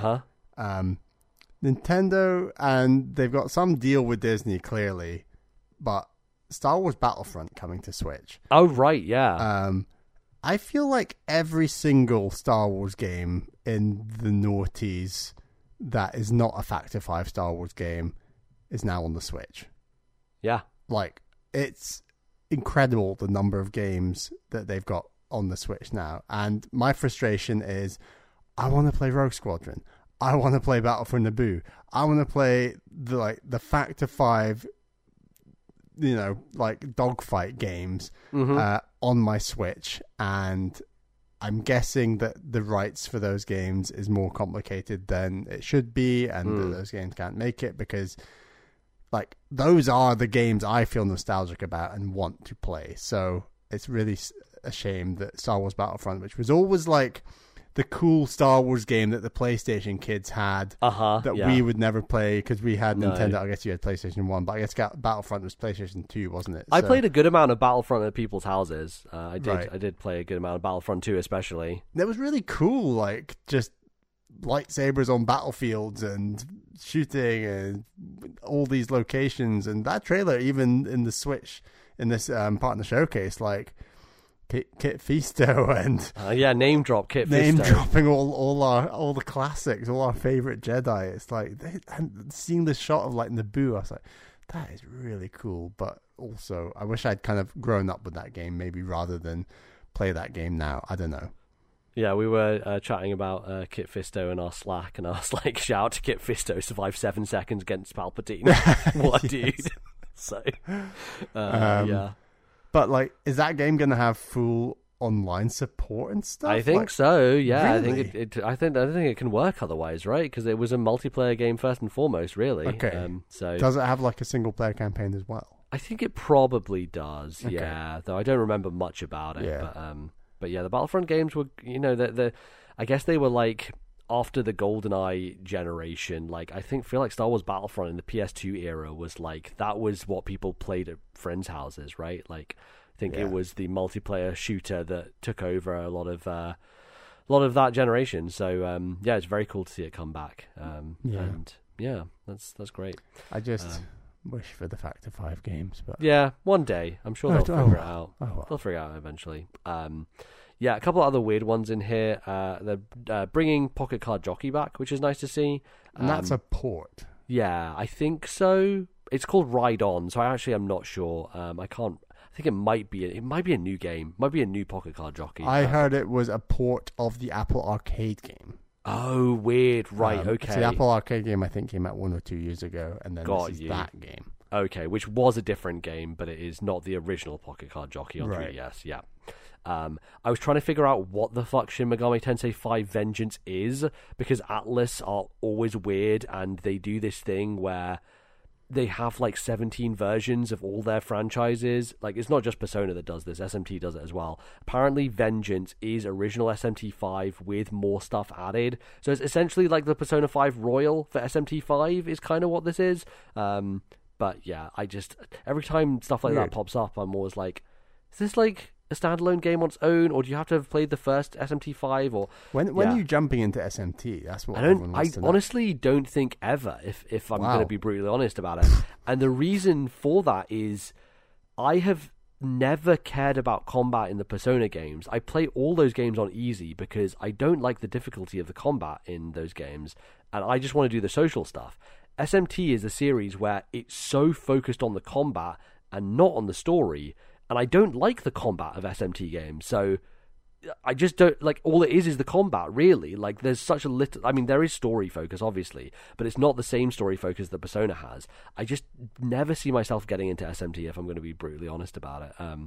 Nintendo, and they've got some deal with Disney clearly, but Star Wars Battlefront coming to Switch. Oh right, yeah. I feel like every single Star Wars game in the noughties that is not a Factor 5 Star Wars game is now on the Switch. Yeah. Like, it's incredible the number of games that they've got on the Switch now. And my frustration is, I want to play Rogue Squadron. I want to play Battle for Naboo. I want to play the Factor 5, dogfight games on my Switch. And I'm guessing that the rights for those games is more complicated than it should be, and that those games can't make it because those are the games I feel nostalgic about and want to play. So it's really a shame that Star Wars Battlefront, which was always like the cool Star Wars game that the PlayStation kids had, we would never play because we had Nintendo. I guess you had PlayStation 1, but I guess Battlefront was PlayStation 2, wasn't it? I played a good amount of Battlefront at people's houses. I did play a good amount of Battlefront 2 especially. That was really cool, just lightsabers on battlefields and shooting and all these locations. And that trailer, even in the Switch, in this part of the showcase, Kit Fisto and name drop Kit Fisto, dropping all the classics, all our favorite Jedi. It's like seeing the shot of Naboo, I was like, that is really cool. But also, I wish I'd kind of grown up with that game, maybe rather than play that game now. I don't know. Yeah, we were chatting about Kit Fisto in our Slack, and I was like, shout out to Kit Fisto, survived 7 seconds against Palpatine. What a dude. So, yeah. But, is that game going to have full online support and stuff? I think so, yeah. Really? I think it can work otherwise, right? Because it was a multiplayer game first and foremost, really. Okay. Does it have, a single-player campaign as well? I think it probably does, okay. Yeah. Though I don't remember much about it, yeah. But yeah, the Battlefront games were, I guess they were after the GoldenEye generation. Feel like Star Wars Battlefront in the PS2 era was that was what people played at friends' houses, right? I think it was the multiplayer shooter that took over a lot of that generation. So it's very cool to see it come back. And yeah, that's great. I just wish for the Factor 5 games, but one day I'm sure they'll figure it out. They'll figure it out eventually. A couple of other weird ones in here. They're bringing Pocket Card Jockey back, which is nice to see. And that's a port. Yeah, I think so. It's called Ride On, so I actually am not sure. I think it might be a new game. Might be a new Pocket Card Jockey. I heard it was a port of the Apple Arcade game. Oh, weird. Right, okay. So the Apple Arcade game, I think, came out 1 or 2 years ago, and then this is that game. Okay, which was a different game, but it is not the original Pocket Card Jockey on 3DS. Yeah. I was trying to figure out what the fuck Shin Megami Tensei 5 Vengeance is, because Atlus are always weird, and they do this thing where they have 17 versions of all their franchises. It's not just Persona that does this, SMT does it as well. Apparently Vengeance is original SMT5 with more stuff added. So it's essentially like the Persona 5 Royal for SMT5 is kind of what this is. But yeah, every time stuff like that pops up, I'm always like, is this a standalone game on its own, or do you have to have played the first SMT5? Or when are you jumping into SMT? That's what I honestly don't think ever. If I'm going to be brutally honest about it, and the reason for that is I have never cared about combat in the Persona games. I play all those games on easy because I don't like the difficulty of the combat in those games, and I just want to do the social stuff. SMT is a series where it's so focused on the combat and not on the story. And I don't like the combat of SMT games, so I just don't all it is the combat, really. There's such a little. I mean, there is story focus, obviously, but it's not the same story focus that Persona has. I just never see myself getting into SMT, if I'm going to be brutally honest about it.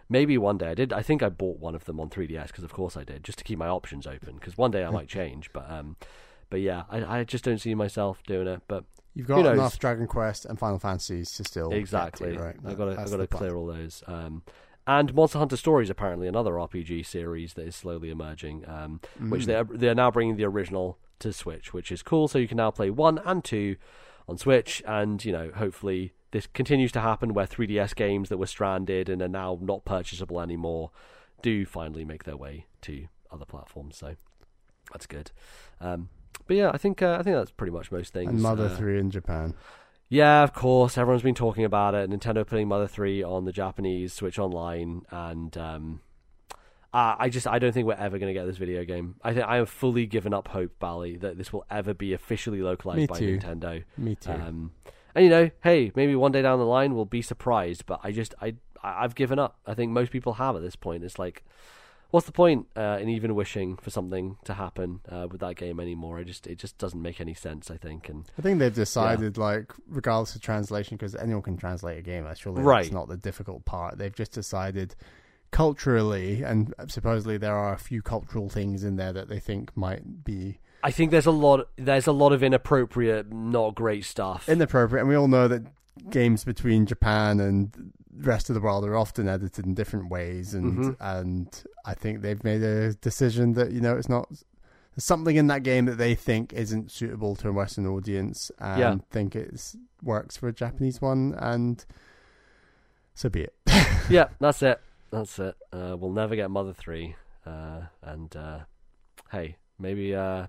maybe one day I think I bought one of them on 3DS because of course I did, just to keep my options open. Because one day I might change, but yeah, I just don't see myself doing it. But you've got enough Dragon Quest and Final Fantasies to still exactly get to, right? I've got to clear all those. And Monster Hunter Stories, apparently another RPG series that is slowly emerging, which they're now bringing the original to Switch, which is cool. So you can now play 1 and 2 on Switch, and hopefully this continues to happen where 3DS games that were stranded and are now not purchasable anymore do finally make their way to other platforms. So that's good. But yeah, I think that's pretty much most things. And Mother 3 in Japan. Yeah, of course. Everyone's been talking about it. Nintendo putting Mother 3 on the Japanese Switch Online, and I don't think we're ever going to get this video game. I think I have fully given up hope, Bally, that this will ever be officially localized by Nintendo. Me too. And hey, maybe one day down the line we'll be surprised. But I've given up. I think most people have at this point. It's like, what's the point in even wishing for something to happen with that game anymore? It just doesn't make any sense, I think. And I think they've decided, like, regardless of translation, because anyone can translate a game, surely that's not the difficult part. They've just decided culturally, and supposedly there are a few cultural things in there that they think might be... I think there's a lot of inappropriate, not great stuff. Inappropriate, and we all know that games between Japan and the rest of the world are often edited in different ways, and I think they've made a decision that it's not, there's something in that game that they think isn't suitable to a Western audience, and think it works for a Japanese one, and so be it. Yeah, that's it. We'll never get Mother 3, and hey, maybe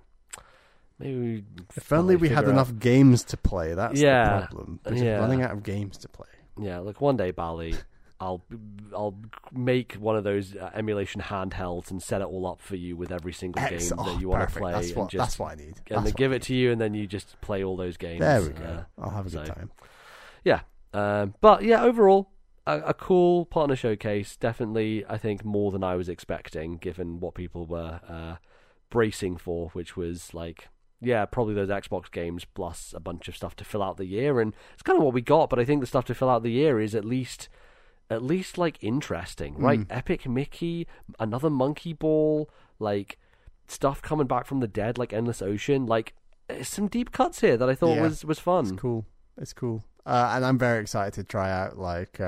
if only we had enough games to play. That's the problem. We're just running out of games to play. Yeah, look, one day, Bally, I'll make one of those emulation handhelds and set it all up for you with every single game that you want to play. That's what I need. And then give it to you, and then you just play all those games. There we go. I'll have a good time. Yeah, but yeah, overall, a cool partner showcase. Definitely, I think more than I was expecting, given what people were bracing for, which was like, probably those Xbox games plus a bunch of stuff to fill out the year, and it's kind of what we got. But I think the stuff to fill out the year is at least like interesting, right? Epic Mickey, another Monkey Ball, like stuff coming back from the dead, like Endless Ocean, like some deep cuts here that I thought was fun. It's cool. And I'm very excited to try out like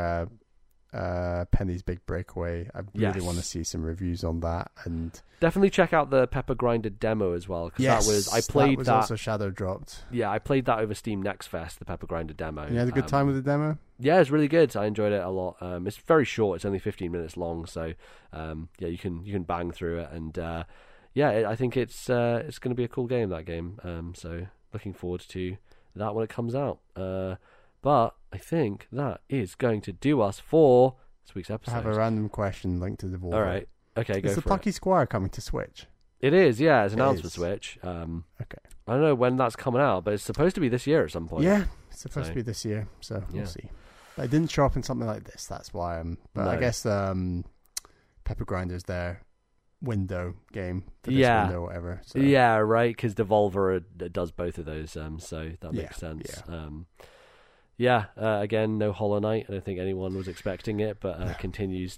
Penny's Big Breakaway. I really want to see some reviews on that, and definitely check out the Pepper Grinder demo as well, because that was also shadow dropped. Yeah, I played that over Steam Next Fest, the Pepper Grinder demo. You had a good time with the demo? Yeah, it's really good. I enjoyed it a lot. It's very short. It's only 15 minutes long, so you can bang through it, and I think it's going to be a cool game, that game. So looking forward to that when it comes out. But I think that is going to do us for this week's episode. I have a random question linked to the Devolver. All right. Okay, go for it. Is the Plucky Squire coming to Switch? It is, yeah. It's announced for Switch. Okay. I don't know when that's coming out, but it's supposed to be this year at some point. Yeah, it's supposed to be this year, so we'll see. But it didn't show up in something like this. That's why I guess Pepper Grinder's their window game for this window or whatever. So. Yeah, right, because Devolver does both of those, so that makes sense. Yeah. Again, no Hollow Knight. I don't think anyone was expecting it, but continues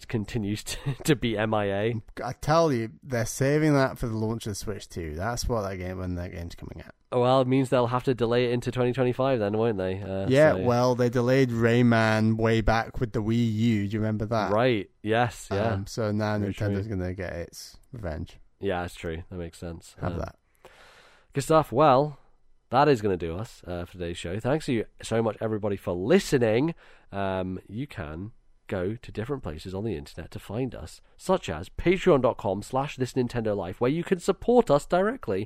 to be MIA. I tell you, they're saving that for the launch of the Switch 2. That's what when that game's coming out. Well, it means they'll have to delay it into 2025 then, won't they? Well, they delayed Rayman way back with the Wii U. Do you remember that? Right. Yes. Yeah. So now Nintendo's going to get its revenge. Yeah, that's true. That makes sense. Have that. Good stuff. Well, that is going to do us for today's show. Thanks you so much, everybody, for listening. You can go to different places on the internet to find us, such as patreon.com/thisnintendolife, where you can support us directly,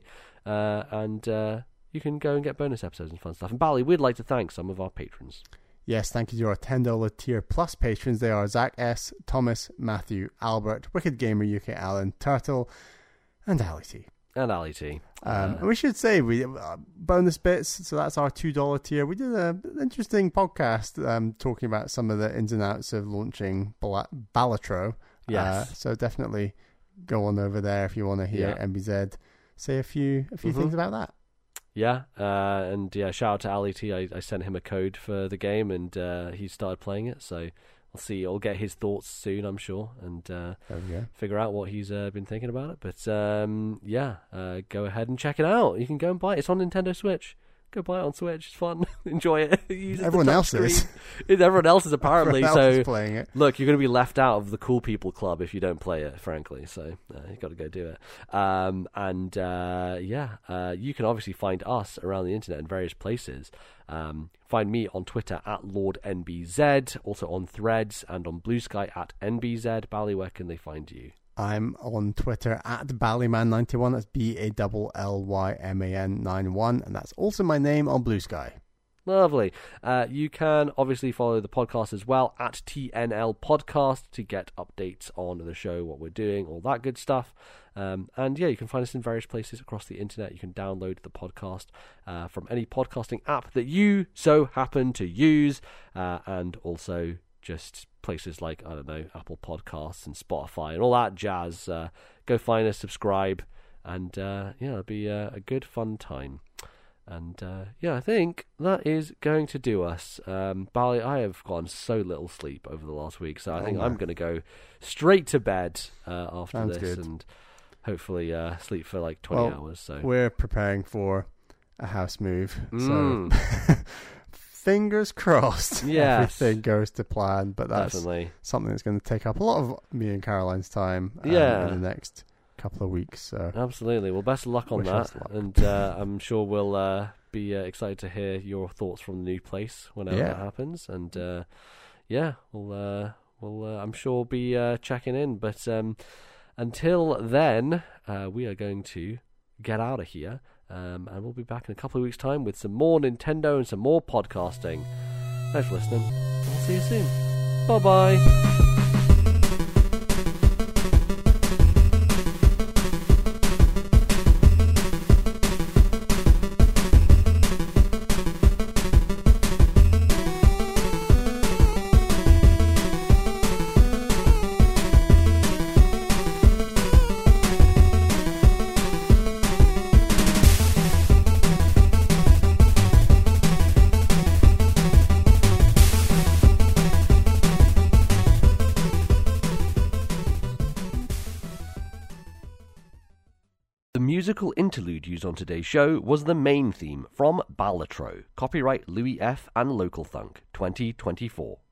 and you can go and get bonus episodes and fun stuff. And Bally, we'd like to thank some of our patrons. Yes, thank you to our $10 tier plus patrons. They are Zach S., Thomas, Matthew, Albert, Wicked Gamer UK, Alan, Turtle, and Ali T. And we should say we bonus bits. So that's our $2 tier. We did an interesting podcast talking about some of the ins and outs of launching Balatro. Yes. So definitely go on over there if you want to hear MBZ say a few things about that. Yeah, and shout out to Ali T. I sent him a code for the game, and he started playing it. So I'll get his thoughts soon, I'm sure, and figure out what he's been thinking about it. But go ahead and check it out. You can go and buy it. It's on Nintendo Switch. Go buy it on Switch. It's fun. Enjoy it. Everyone else is. Everyone else is apparently. Everyone else is playing it. Look, you're going to be left out of the cool people club if you don't play it, frankly. So you've got to go do it. You can obviously find us around the internet in various places. Find me on Twitter at LordNBZ, also on Threads and on Blue Sky at NBZ. Bally, where can they find you? I'm on Twitter at Ballyman91. That's BALLYMAN91, and that's also my name on Blue Sky. Lovely. You can obviously follow the podcast as well at TNL Podcast to get updates on the show, what we're doing, all that good stuff. You can find us in various places across the internet. You can download the podcast from any podcasting app that you so happen to use, and also just places like, I don't know, Apple Podcasts and Spotify and all that jazz. Go find us, subscribe, and it'll be a good fun time. And I think that is going to do us. Bally, I have gotten so little sleep over the last week, so I think I'm going to go straight to bed after Sounds this good. And hopefully sleep for like 20 hours. So we're preparing for a house move, so fingers crossed everything goes to plan. But that's definitely something that's going to take up a lot of me and Caroline's time in the next couple of weeks. So absolutely. Well, best of luck on that, and I'm sure we'll be excited to hear your thoughts from the new place whenever that happens. And we'll I'm sure be checking in. But until then, we are going to get out of here, and we'll be back in a couple of weeks' time with some more Nintendo and some more podcasting. Thanks for listening. I'll see you soon. Bye bye. The musical interlude used on today's show was the main theme from Ballatro. Copyright Louis F. and Local Thunk, 2024.